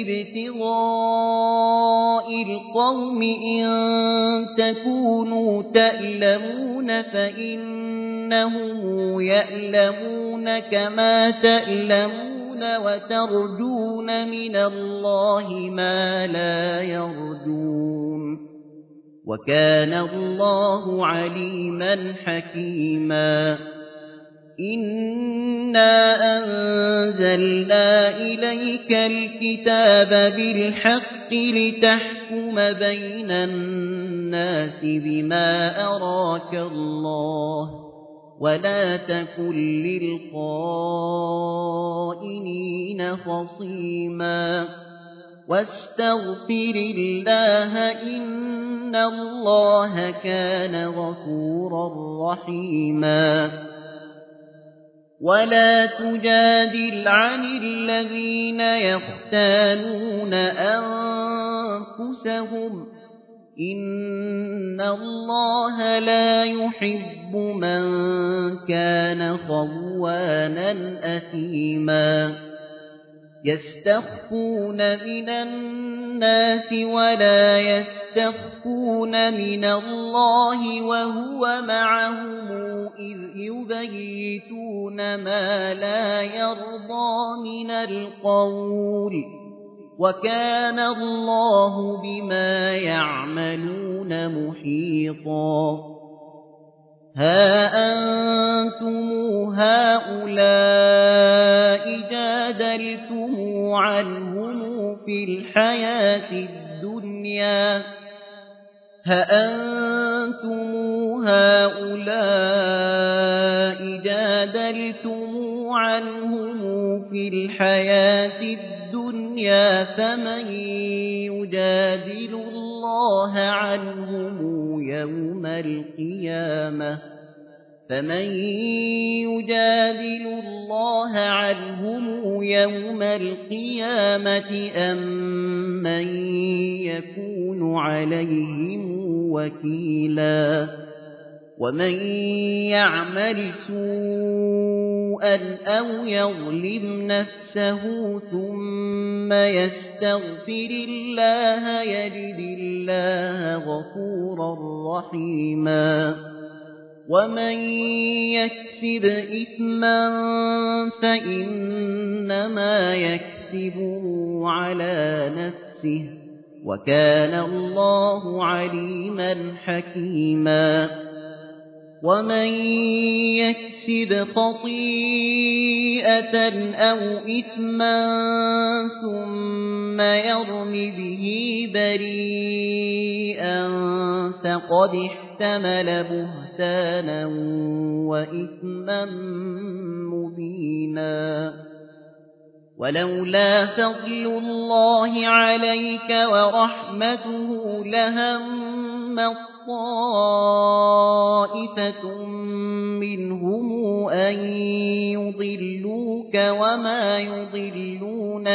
[SPEAKER 1] ابتغاء القوم إن تكونوا تألمون فإنهم يألمون كما تألمون وترجون من الله ما لا يرجون وكان الله عليما حكيما إِنَّا أَنزَلْنَا إِلَيْكَ الْكِتَابَ بِالْحَقِّ لِتَحْكُمَ بَيْنَ النَّاسِ بِمَا أَرَاكَ اللَّهُ وَلَا تَكُن لِّلْخَائِنِينَ خَصِيمًا وَاسْتَغْفِرِ اللَّهَ ۖ إِنَّ اللَّهَ كَانَ غَفُورًا رَّحِيمًا وَلَا تُجَادِلْ عَنِ الَّذِينَ يَخْتَانُونَ أَنفُسَهُمْ ۚ إِنَّ اللَّهَ لَا يُحِبُّ مَن كَانَ خَوَّانًا أَثِيمًا يَسْتَخْفُونَ مِنَ النَّاسِ وَلَا يَسْتَخْفُونَ مِنَ اللَّهِ وَهُوَ مَعَهُمْ إِذْ يُبَيِّتُونَ مَا لَا يَرْضَىٰ مِنَ الْقَوْلِ ۚ وَكَانَ اللَّهُ بِمَا يَعْمَلُونَ مُحِيطًا هَا أَنتُمْ هَٰؤُلَاءِ جَادَلْتُمْ عَنْهُمْ فِي الْحَيَاةِ الدُّنْيَا فَمَن يُجَادِلُ اللَّهَ عَنْهُمْ يَوْمَ الْقِيَامَةِ أَم مَّن يَكُونُ عَلَيْهِمْ وَكِيلًا وَمَن يَعْمَلْ سُوءًا أَوْ يَظْلِمْ نَفْسَهُ ثُمَّ يَسْتَغْفِرِ اللَّهَ يَجِدِ اللَّهَ غَفُورًا رَّحِيمًا وَمَن يَكْسِبْ إِثْمًا فَإِنَّمَا يَكْسِبُهُ عَلَىٰ نَفْسِهِ ۚ وَكَانَ اللَّهُ عَلِيمًا حَكِيمًا وَمَن يَكْسِبْ خَطِيئَةً أَوْ إِثْمًا ثُمَّ يَرْمِ بِهِ بَرِيئًا فَقَدِ احْتَمَلَ بُهْتَانًا وَإِثْمًا مُّبِينًا وَلَوْلَا فَضْلُ اللَّهِ عَلَيْكَ وَرَحْمَتُهُ لَهَمَّت طَّائِفَةٌ مِّنْهُمْ أَن يُضِلُّوكَ وَمَا يُضِلُّونَ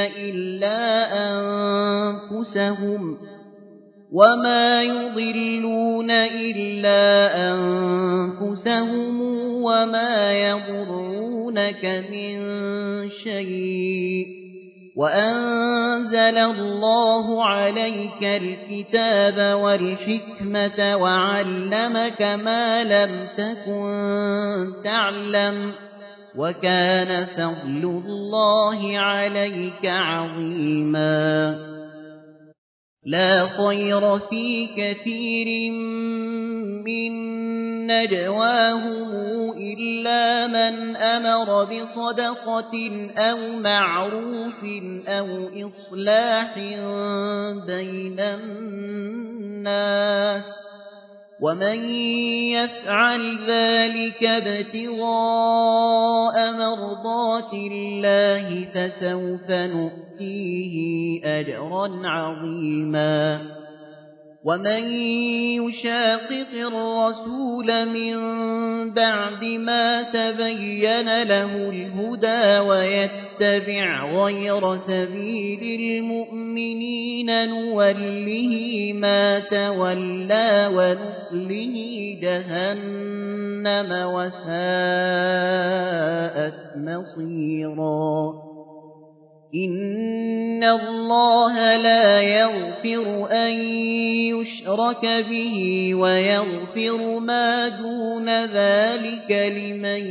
[SPEAKER 1] إِلَّا أَنفُسَهُمْ وَمَا يَضُرُّونَكَ مِن شَيْءٍ ۚ وَأَنزَلَ اللَّهُ عَلَيْكَ الْكِتَابَ وَالْحِكْمَةَ وَعَلَّمَكَ مَا لَمْ تَكُن تَعْلَمُ ۚ وَكَانَ فَضْلُ اللَّهِ عَلَيْكَ عَظِيمًا لَا خَيْرَ فِي كَثِيرٍ مِّن نَّجْوَاهُمْ إِلَّا مَنْ أَمَرَ بِصَدَقَةٍ أَوْ مَعْرُوفٍ أَوْ إِصْلَاحٍ بَيْنَ النَّاسِ ۚ وَمَن يَفْعَلْ ذَٰلِكَ ابْتِغَاءَ مَرْضَاتِ اللَّهِ فَسَوْفَ نُؤْتِيهِ أَجْرًا عَظِيمًا وَمَن يُشَاقِقِ الرَّسُولَ مِن بَعْدِ مَا تَبَيَّنَ لَهُ الْهُدَىٰ وَيَتَّبِعْ غَيْرَ سَبِيلِ الْمُؤْمِنِينَ نُوَلِّهِ مَا تَوَلَّىٰ وَنُصْلِهِ جَهَنَّمَ وَسَاءَتْ مَصِيرًا إِنَّ اللَّهَ لَا يَغْفِرُ أَن يُشْرَكَ بِهِ وَيَغْفِرُ مَا دُونَ ذَٰلِكَ لِمَن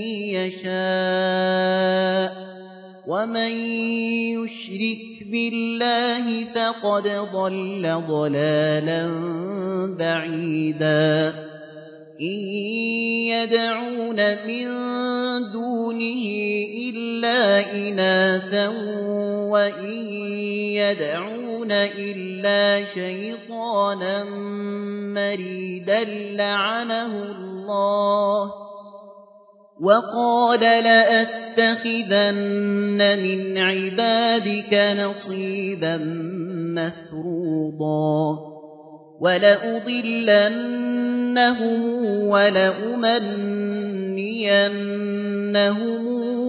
[SPEAKER 1] يَشَاءُ ۚ وَمَن يُشْرِكْ بِاللَّهِ فَقَدْ ضَلَّ ضَلَالًا بَعِيدًا إن يدعون من دونه إلا إناثا وإن يدعون إلا شيطانا مريدا لعنه الله وقال لأتخذن من عبادك نصيبا مفروضا ولأضلنهم ولأمنينهم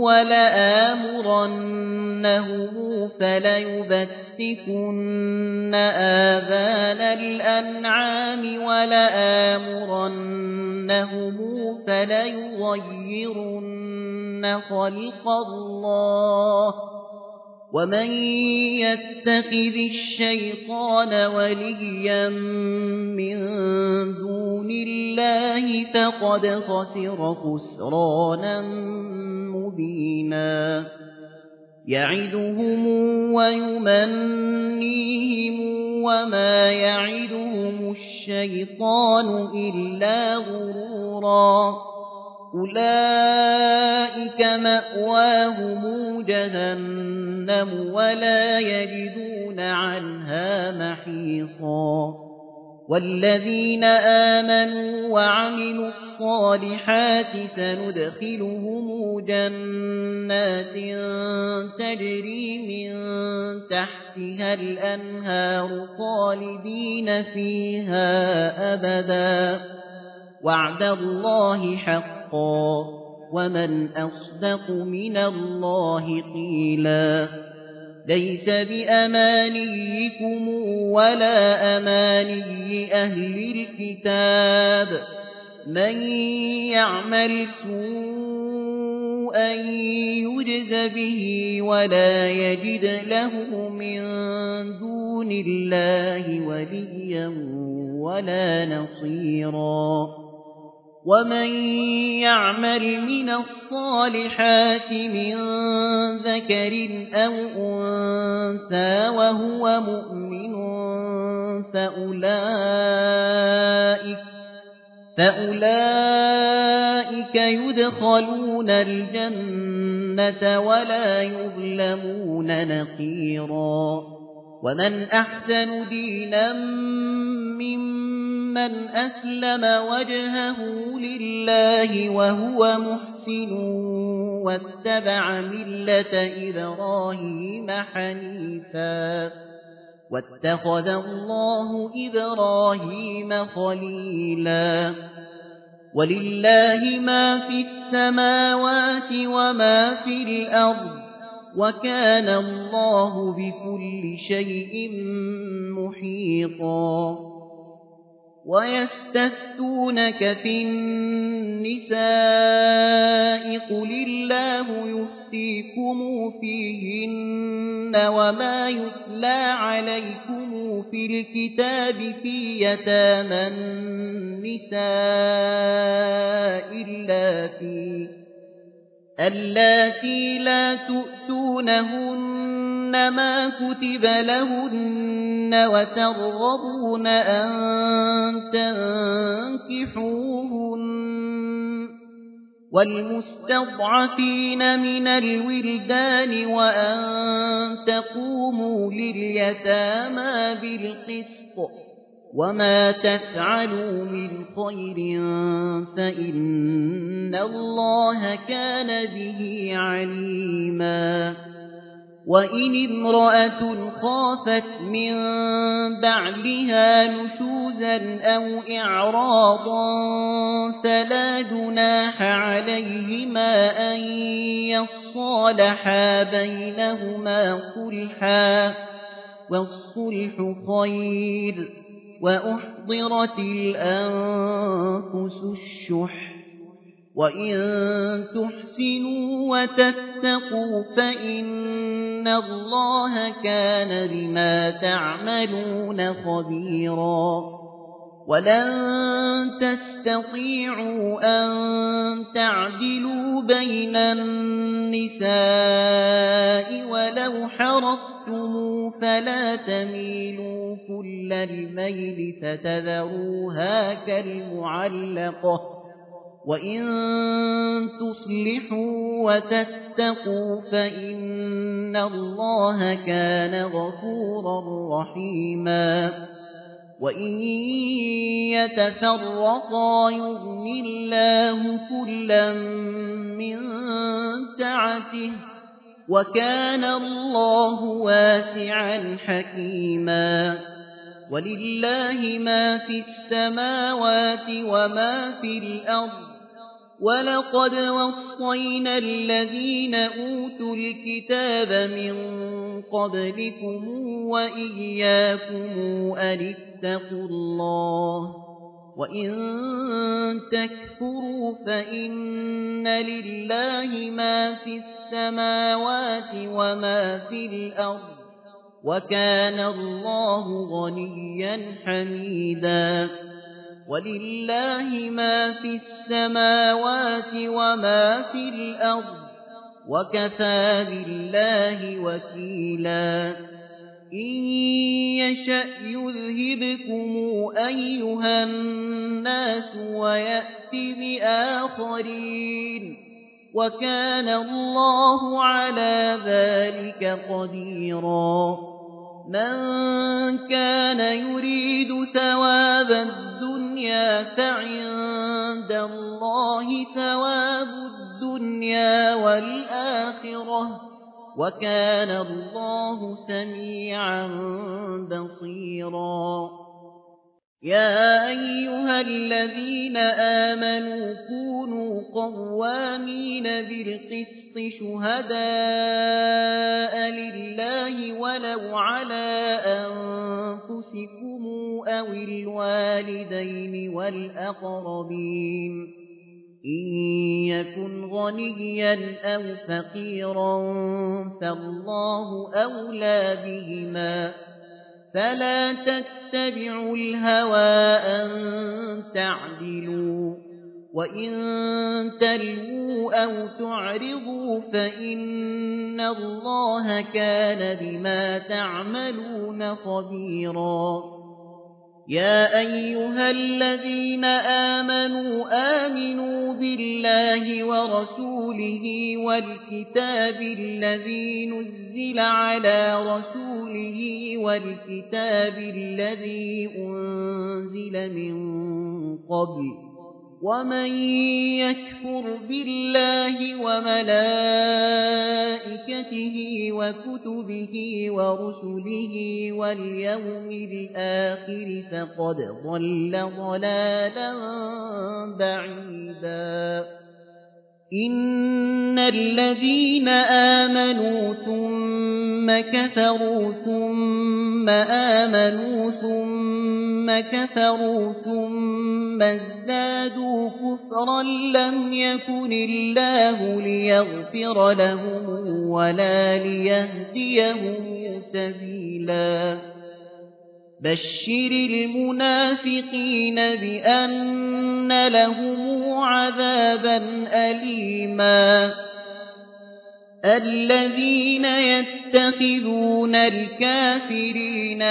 [SPEAKER 1] ولآمرنهم فليبتكن آذان الأنعام ولآمرنهم فليغيرن خلق الله ومن يتخذ الشيطان وليا من دون الله فقد خسر خسرانا مبينا يعدهم ويمنيهم وما يعدهم الشيطان إلا غرورا أولئك مأواهم جهنم ولا يجدون عنها محيصا والذين آمنوا وعملوا الصالحات سندخلهم جنات تجري من تحتها الأنهار خالدين فيها أبدا وعد الله حقا ومن أصدق من الله قيلا ليس بأمانيكم ولا أماني أهل الكتاب من يعمل سوءا يجز به ولا يجد له من دون الله وليا ولا نصيرا ومن يعمل من الصالحات من ذكر أو أنثى وهو مؤمن فأولئك يدخلون الجنة ولا يظلمون نقيرا ومن أحسن دينا ممن أسلم وجهه لله وهو محسن واتبع ملة إبراهيم حنيفا واتخذ الله إبراهيم خليلا ولله ما في السماوات وما في الأرض وكان الله بكل شيء محيطا ويستفتونك في النساء قل الله يفتيكم فيهن وما يتلى عليكم في الكتاب في يتامى النساء اللاتي لا تؤتونهن ما كتب لهن وترغبون أن تنكحوهن والمستضعفين من الولدان وأن تقوموا لليتامى بالقسط وما تفعلوا من خير فإن الله كان به عليما وإن امرأة خافت من بعلها نشوزا أو إعراضا فلا جناح عليهما أن يصالحا بينهما صلحا والصلح خير وأحضرت الأنفس الشح وإن تحسنوا وتتقوا فإن الله كان بما تعملون خبيرا ولن تستطيعوا أن تعدلوا بين النساء ولو حرصتم فلا تميلوا كل الميل فتذروها كالمعلقة وإن تصلحوا وتتقوا فإن الله كان غفورا رحيما وإن يتفرقا يغن الله كلا من سعته وكان الله واسعا حكيما ولله ما في السماوات وما في الأرض ولقد وصينا الذين أوتوا الكتاب من قبلكم وإياكم أن اتقوا الله وإن تكفروا فإن لله ما في السماوات وما في الأرض وكان الله غنيا حميدا ولله ما في السماوات وما في الأرض وكفى بالله وكيلا إن يشأ يذهبكم أيها الناس ويأت بآخرين وكان الله على ذلك قديرا من كان يريد ثواب الدنيا فعند الله ثواب الدنيا والآخرة وكان الله سميعا بصيرا يا أيها الذين آمنوا كونوا قوامين بالقسط شهداء لله ولو على أنفسكم أو الوالدين والأقربين إن يكن غنيا أو فقيرا فالله أولى بهما فلا تتبعوا الهوى أن تعدلوا وإن تلووا أو تعرضوا فإن الله كان بما تعملون خبيرا يا أيها الذين آمنوا بالله ورسوله والكتاب الذي نزل على رسوله والكتاب الذي أنزل من قبل ومن يكفر بالله وملائكته وكتبه ورسله واليوم الآخر فقد ضل ضلالا بعيدا إن الذين آمنوا ثم كفروا ثم آمنوا ثم كفروا ثم ازدادوا كفرا لم يكن الله ليغفر لهم ولا ليهديهم سبيلا بشر المنافقين بأن لهم عذابا أليما الذين يتخذون الكافرين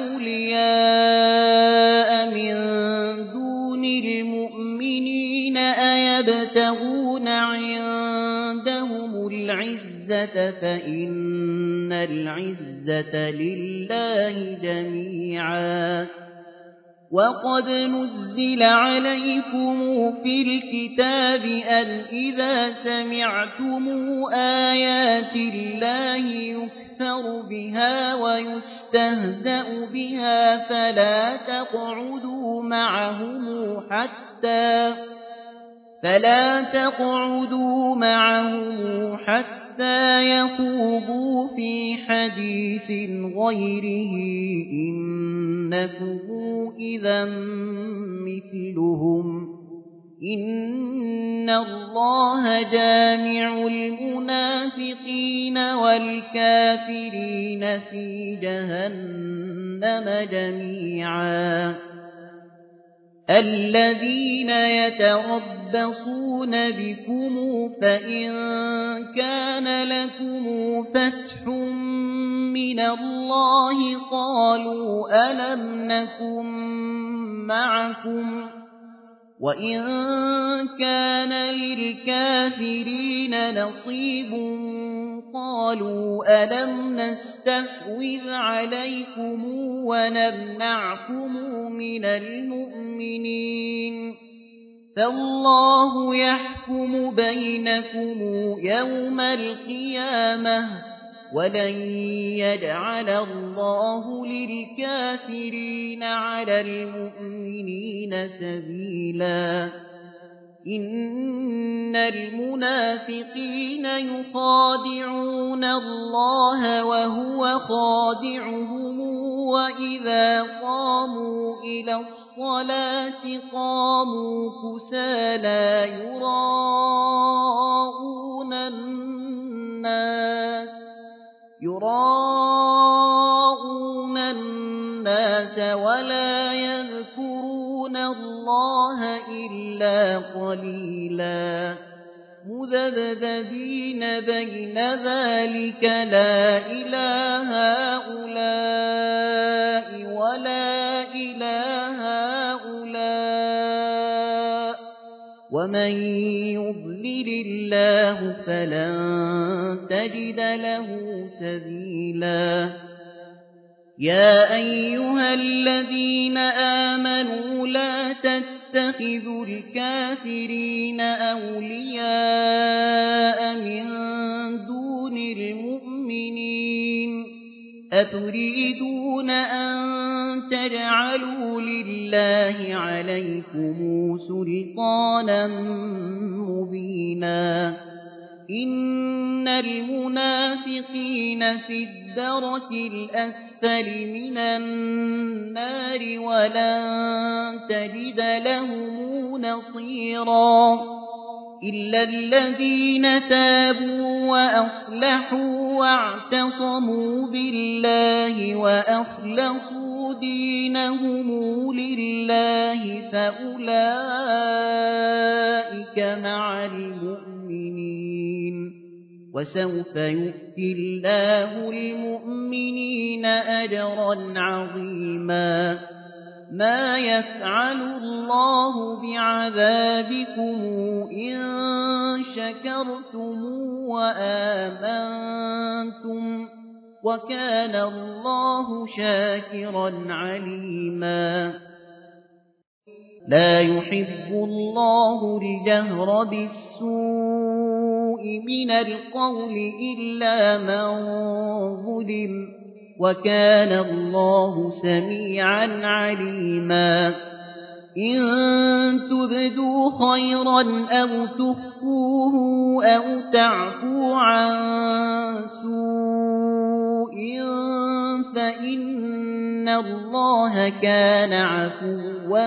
[SPEAKER 1] أولياء من دون المؤمنين أيبتغون عندهم العزة فإن العزة لله جميعا وقد نزل عليكم في الكتاب أن إذا سمعتم آيات الله يكفر بها ويستهزأ بها فلا تقعدوا معهم حتى يخوضوا في حديث غيره إنكم إذا مثلهم إن الله جامع المنافقين والكافرين في جهنم جميعا الذين يتربصون بكم فإن كان لكم فتح من الله قالوا ألم نكن معكم وإن كان للكافرين نصيب قالوا ألم نستحوذ عليكم ونمنعكم من المؤمنين فالله يحكم بينكم يوم القيامة ولن يجعل الله للكافرين على المؤمنين سبيلا إن المنافقين يخادعون الله وهو خادعهم وإذا قاموا إلى الصلاة قاموا كسالى يراءون الناس ولا يذكرون الله إلا قليلا مذبذبين بين ذلك لا إله هؤلاء ولا إله هؤلاء ومن يضلل الله فلن تجد له سبيلا يا أيها الذين آمنوا لا تتخذوا الكافرين أولياء من دون المؤمنين أتريدون أن تجعلوا لله عليكم سلطانا مبينا إن المنافقين في الدرك الأسفل من النار ولن تجد لهم نصيرا إلا الذين تابوا وأصلحوا واعتصموا بالله وأخلصوا دينهم لله فأولئك مع المؤمنين وسوف يؤتي الله المؤمنين أجرا عظيما ما يفعل الله بعذابكم إن شكرتم وآمنتم وكان الله شاكرا عليما لا يحب الله الجهر بالسوء من القول إلا من ظلم وكان الله سميعا عليما إن تبدوا خيرا أو تخفوه أو تعفو عن سوء فإن الله كان عفوا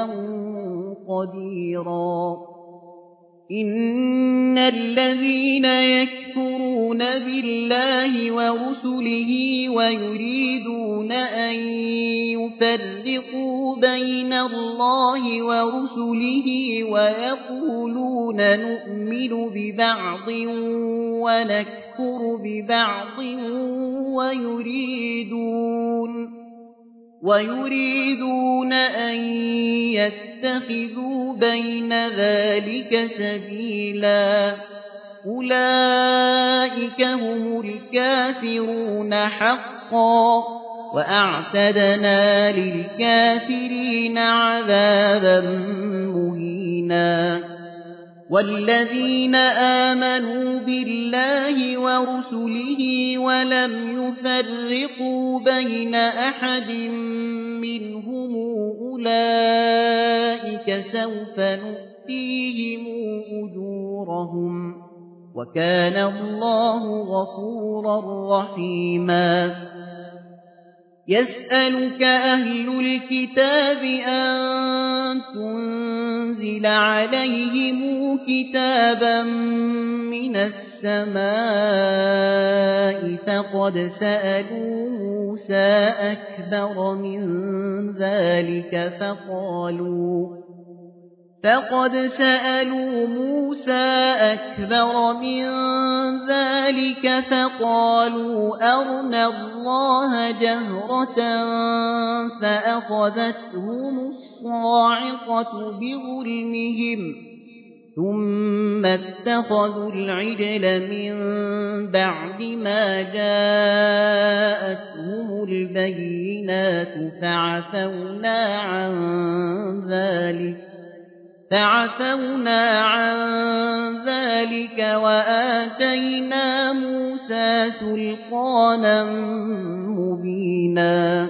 [SPEAKER 1] قديرا إن الذين يكفرون بالله ورسله ويريدون أن يفرقوا بين الله ورسله ويقولون نؤمن ببعض ونكفر ببعض ويريدون أن يتخذوا بين ذلك سبيلا أولئك هم الكافرون حقا وأعتدنا للكافرين عذابا مهينا والذين آمنوا بالله ورسله ولم يفرقوا بين أحد منهم أولئك سوف نؤتيهم أجورهم وكان الله غفورا رحيما يسألك أهل الكتاب أن تنزل عليهم كتابا من السماء فقد سألوا موسى أكبر من ذلك فقد سألوا موسى أكبر من ذلك فقالوا أرنا الله جهرة فأخذتهم الصاعقة بظلمهم ثم اتخذوا العجل من بعد ما جاءتهم البينات فعفونا عن ذلك وآتينا موسى سلطانا مبينا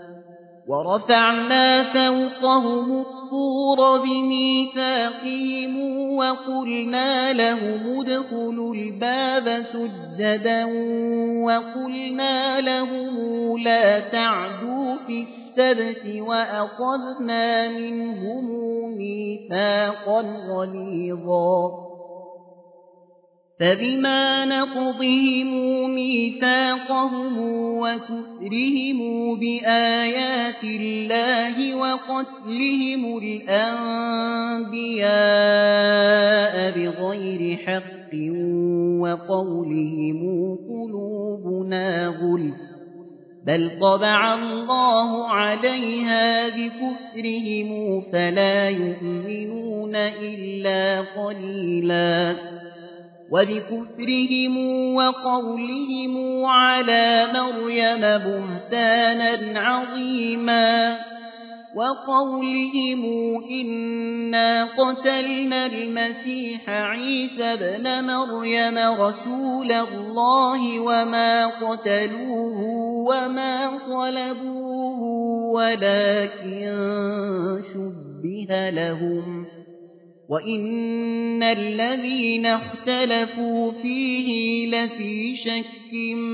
[SPEAKER 1] ورفعنا فوقهم الطور بميثاقهم وقلنا لهم ادخلوا الباب سجدا وقلنا لهم لا تعدوا في السبت وأخذنا منهم ميثاقا غليظا فبما نقضهم ميثاقهم وكفرهم بآيات الله وقتلهم الأنبياء بغير حق وقولهم قلوبنا غلف بل طبع الله عليها بكفرهم فلا يؤمنون إلا قليلا وبكفرهم وقولهم على مريم بهتانا عظيما وقولهم إنا قتلنا المسيح عيسى ابن مريم رسول الله وما قتلوه وما صلبوه ولكن شبه لهم وإن الذين اختلفوا فيه لفي شك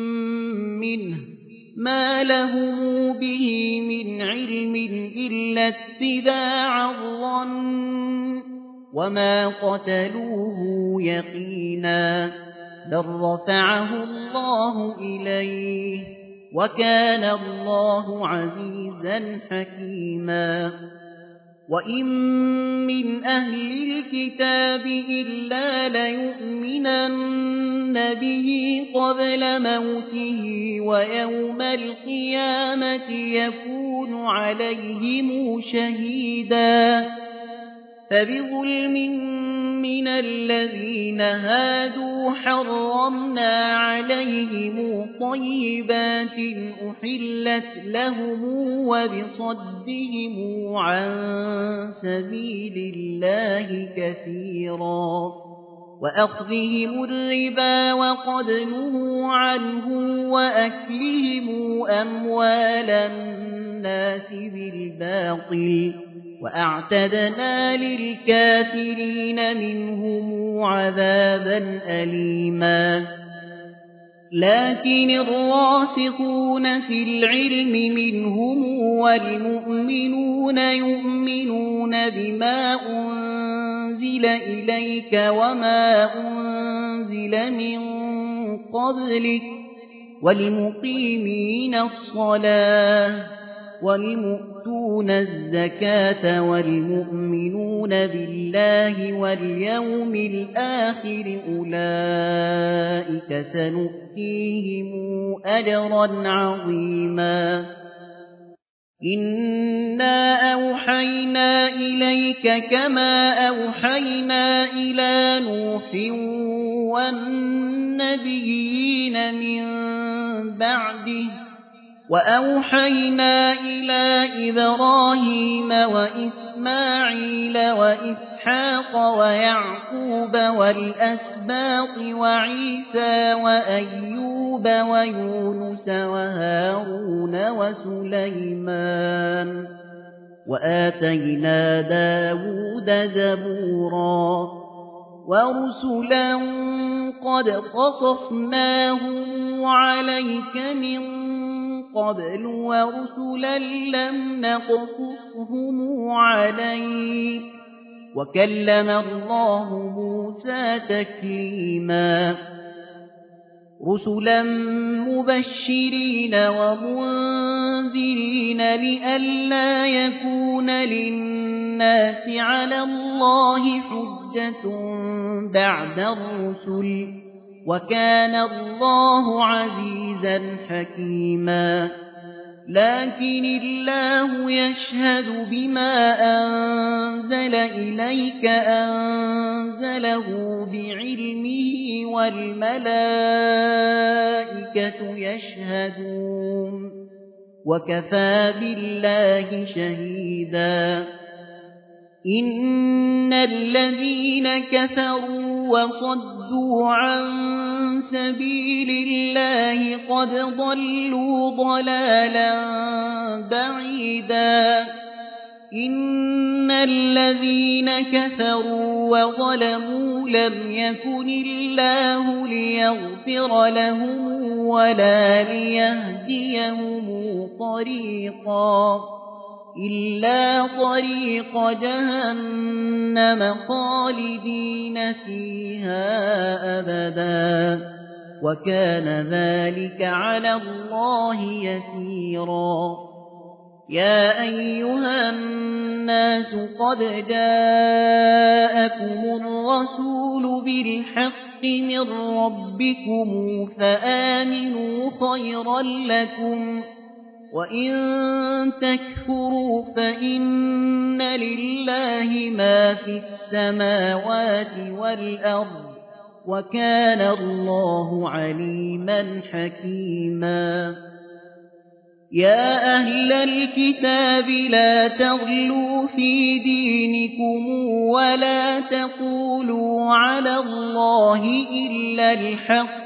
[SPEAKER 1] منه ما لهم به من علم إلا اتباع الظن وما قتلوه يقينا بل رفعه الله إليه وكان الله عزيزا حكيما وإن من أهل الكتاب إلا ليؤمنن به قبل موته ويوم القيامة يكون عليهم شهيدا فبظلم من الذين هادوا حرمنا عليهم طيبات أحلت لهم وبصدهم عن سبيل الله كثيرا وأخذهم الربا وقد نهوا عنه وأكلهم أموال الناس بالباطل وأعتدنا للكافرين منهم عذابا أليما لكن الراسخون في العلم منهم والمؤمنون يؤمنون بما أنزل إليك وما أنزل من قبلك والمقيمين الصلاة والمؤتون الزكاة والمؤمنون بالله واليوم الآخر أولئك سنؤتيهم أجرا عظيما إنا أوحينا إليك كما أوحينا إلى نوح والنبيين من بعده وأوحينا إلى إبراهيم وإسماعيل وإسحاق ويعقوب والأسباط وعيسى وأيوب ويونس وهارون وسليمان وآتينا داود زبورا ورسلا قد قصصناهم عليك من قبل ورسلا لم نقصصهم عليك وكلم الله موسى تكليما رسلا مبشرين ومنذرين لئلا يكون للناس للناس على الله حجة بعد الرسل وكان الله عزيزا حكيما لكن الله يشهد بما أنزل إليك أنزله بعلمه والملائكة يشهدون وكفى بالله شهيدا إن الذين كفروا وصدوا عن سبيل الله قد ضلوا ضلالا بعيدا إن الذين كفروا وظلموا لم يكن الله ليغفر لهم ولا ليهديهم طريقا إلا طريق جهنم خالدين فيها أبدا وكان ذلك على الله يسيرا يا أيها الناس قد جاءكم الرسول بالحق من ربكم فآمنوا خيرا لكم وإن تكفروا فإن لله ما في السماوات والأرض وكان الله عليما حكيما يا أهل الكتاب لا تغلوا في دينكم ولا تقولوا على الله إلا الحق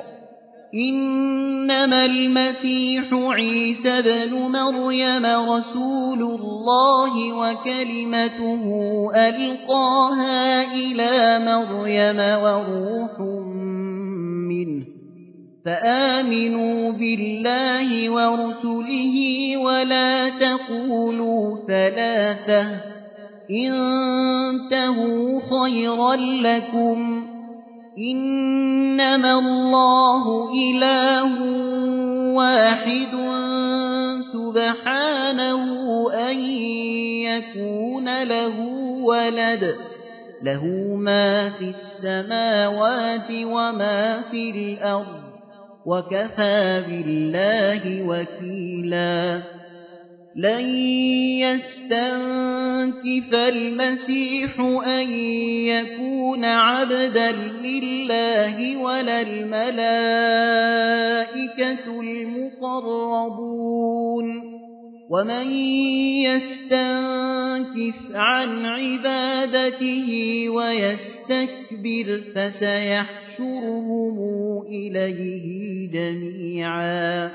[SPEAKER 1] إنما المسيح عيسى بن مريم رسول الله وكلمته ألقاها إلى مريم وروح منه فآمنوا بالله ورسله ولا تقولوا ثلاثة انتهوا خيرا لكم إنما الله إله واحد سبحانه أن يكون له ولد له ما في السماوات وما في الأرض وكفى بالله وكيلا لن يستنكف المسيح أن يكون عبدا لله ولا الملائكة المقربون ومن يستنكف عن عبادته ويستكبر فسيحشرهم إليه جميعا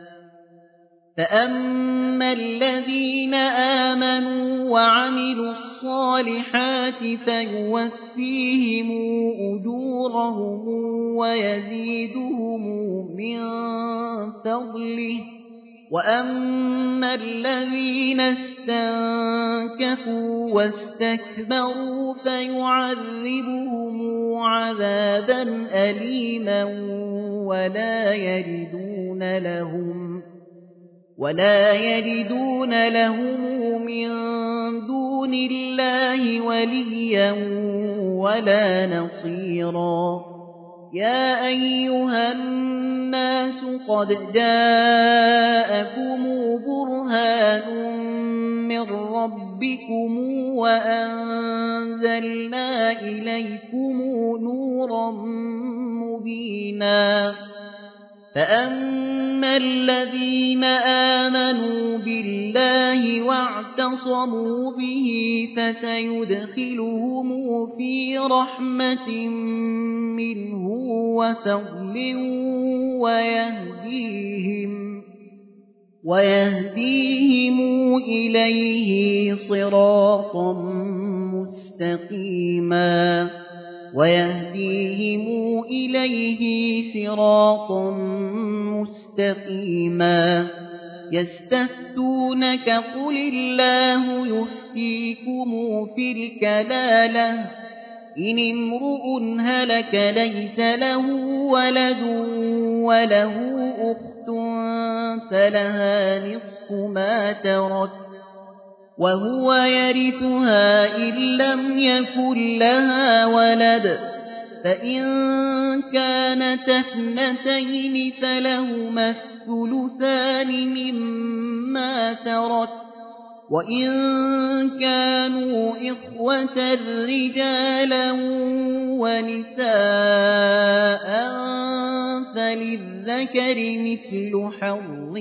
[SPEAKER 1] فأما الذين آمنوا وعملوا الصالحات فيوفيهم أجورهم ويزيدهم من فضله وأما الذين استنكفوا واستكبروا فيعذبهم عذابا أليما ولا يجدون لهم من دون الله وليا ولا نصيرا يا أيها الناس قد جاءكم برهان من ربكم وأنزلنا إليكم نورا مبينا فأما الذين آمنوا بالله واعتصموا به فسيدخلهم في رحمة منه وفضل ويهديهم إليه صراطا مستقيما يستفتونك قل الله يفتيكم في الكلالة إن امرؤ هلك ليس له ولد وله أخت فلها نصف ما ترك وهو يرثها إن لم يكن لها ولد فإن كانت اثنتين فلهما الثلثان مما ترك وإن كانوا إخوة رجالا ونساء فللذكر مثل حظ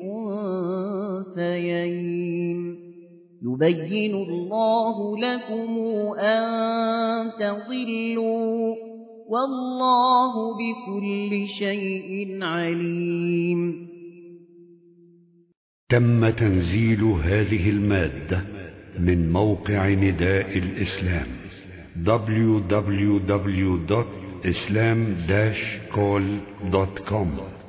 [SPEAKER 1] الأنثيين يبين الله لكم أن تضلوا والله بكل شيء عليم.
[SPEAKER 2] تم تنزيل هذه المادة من موقع نداء الإسلام www.islam-call.com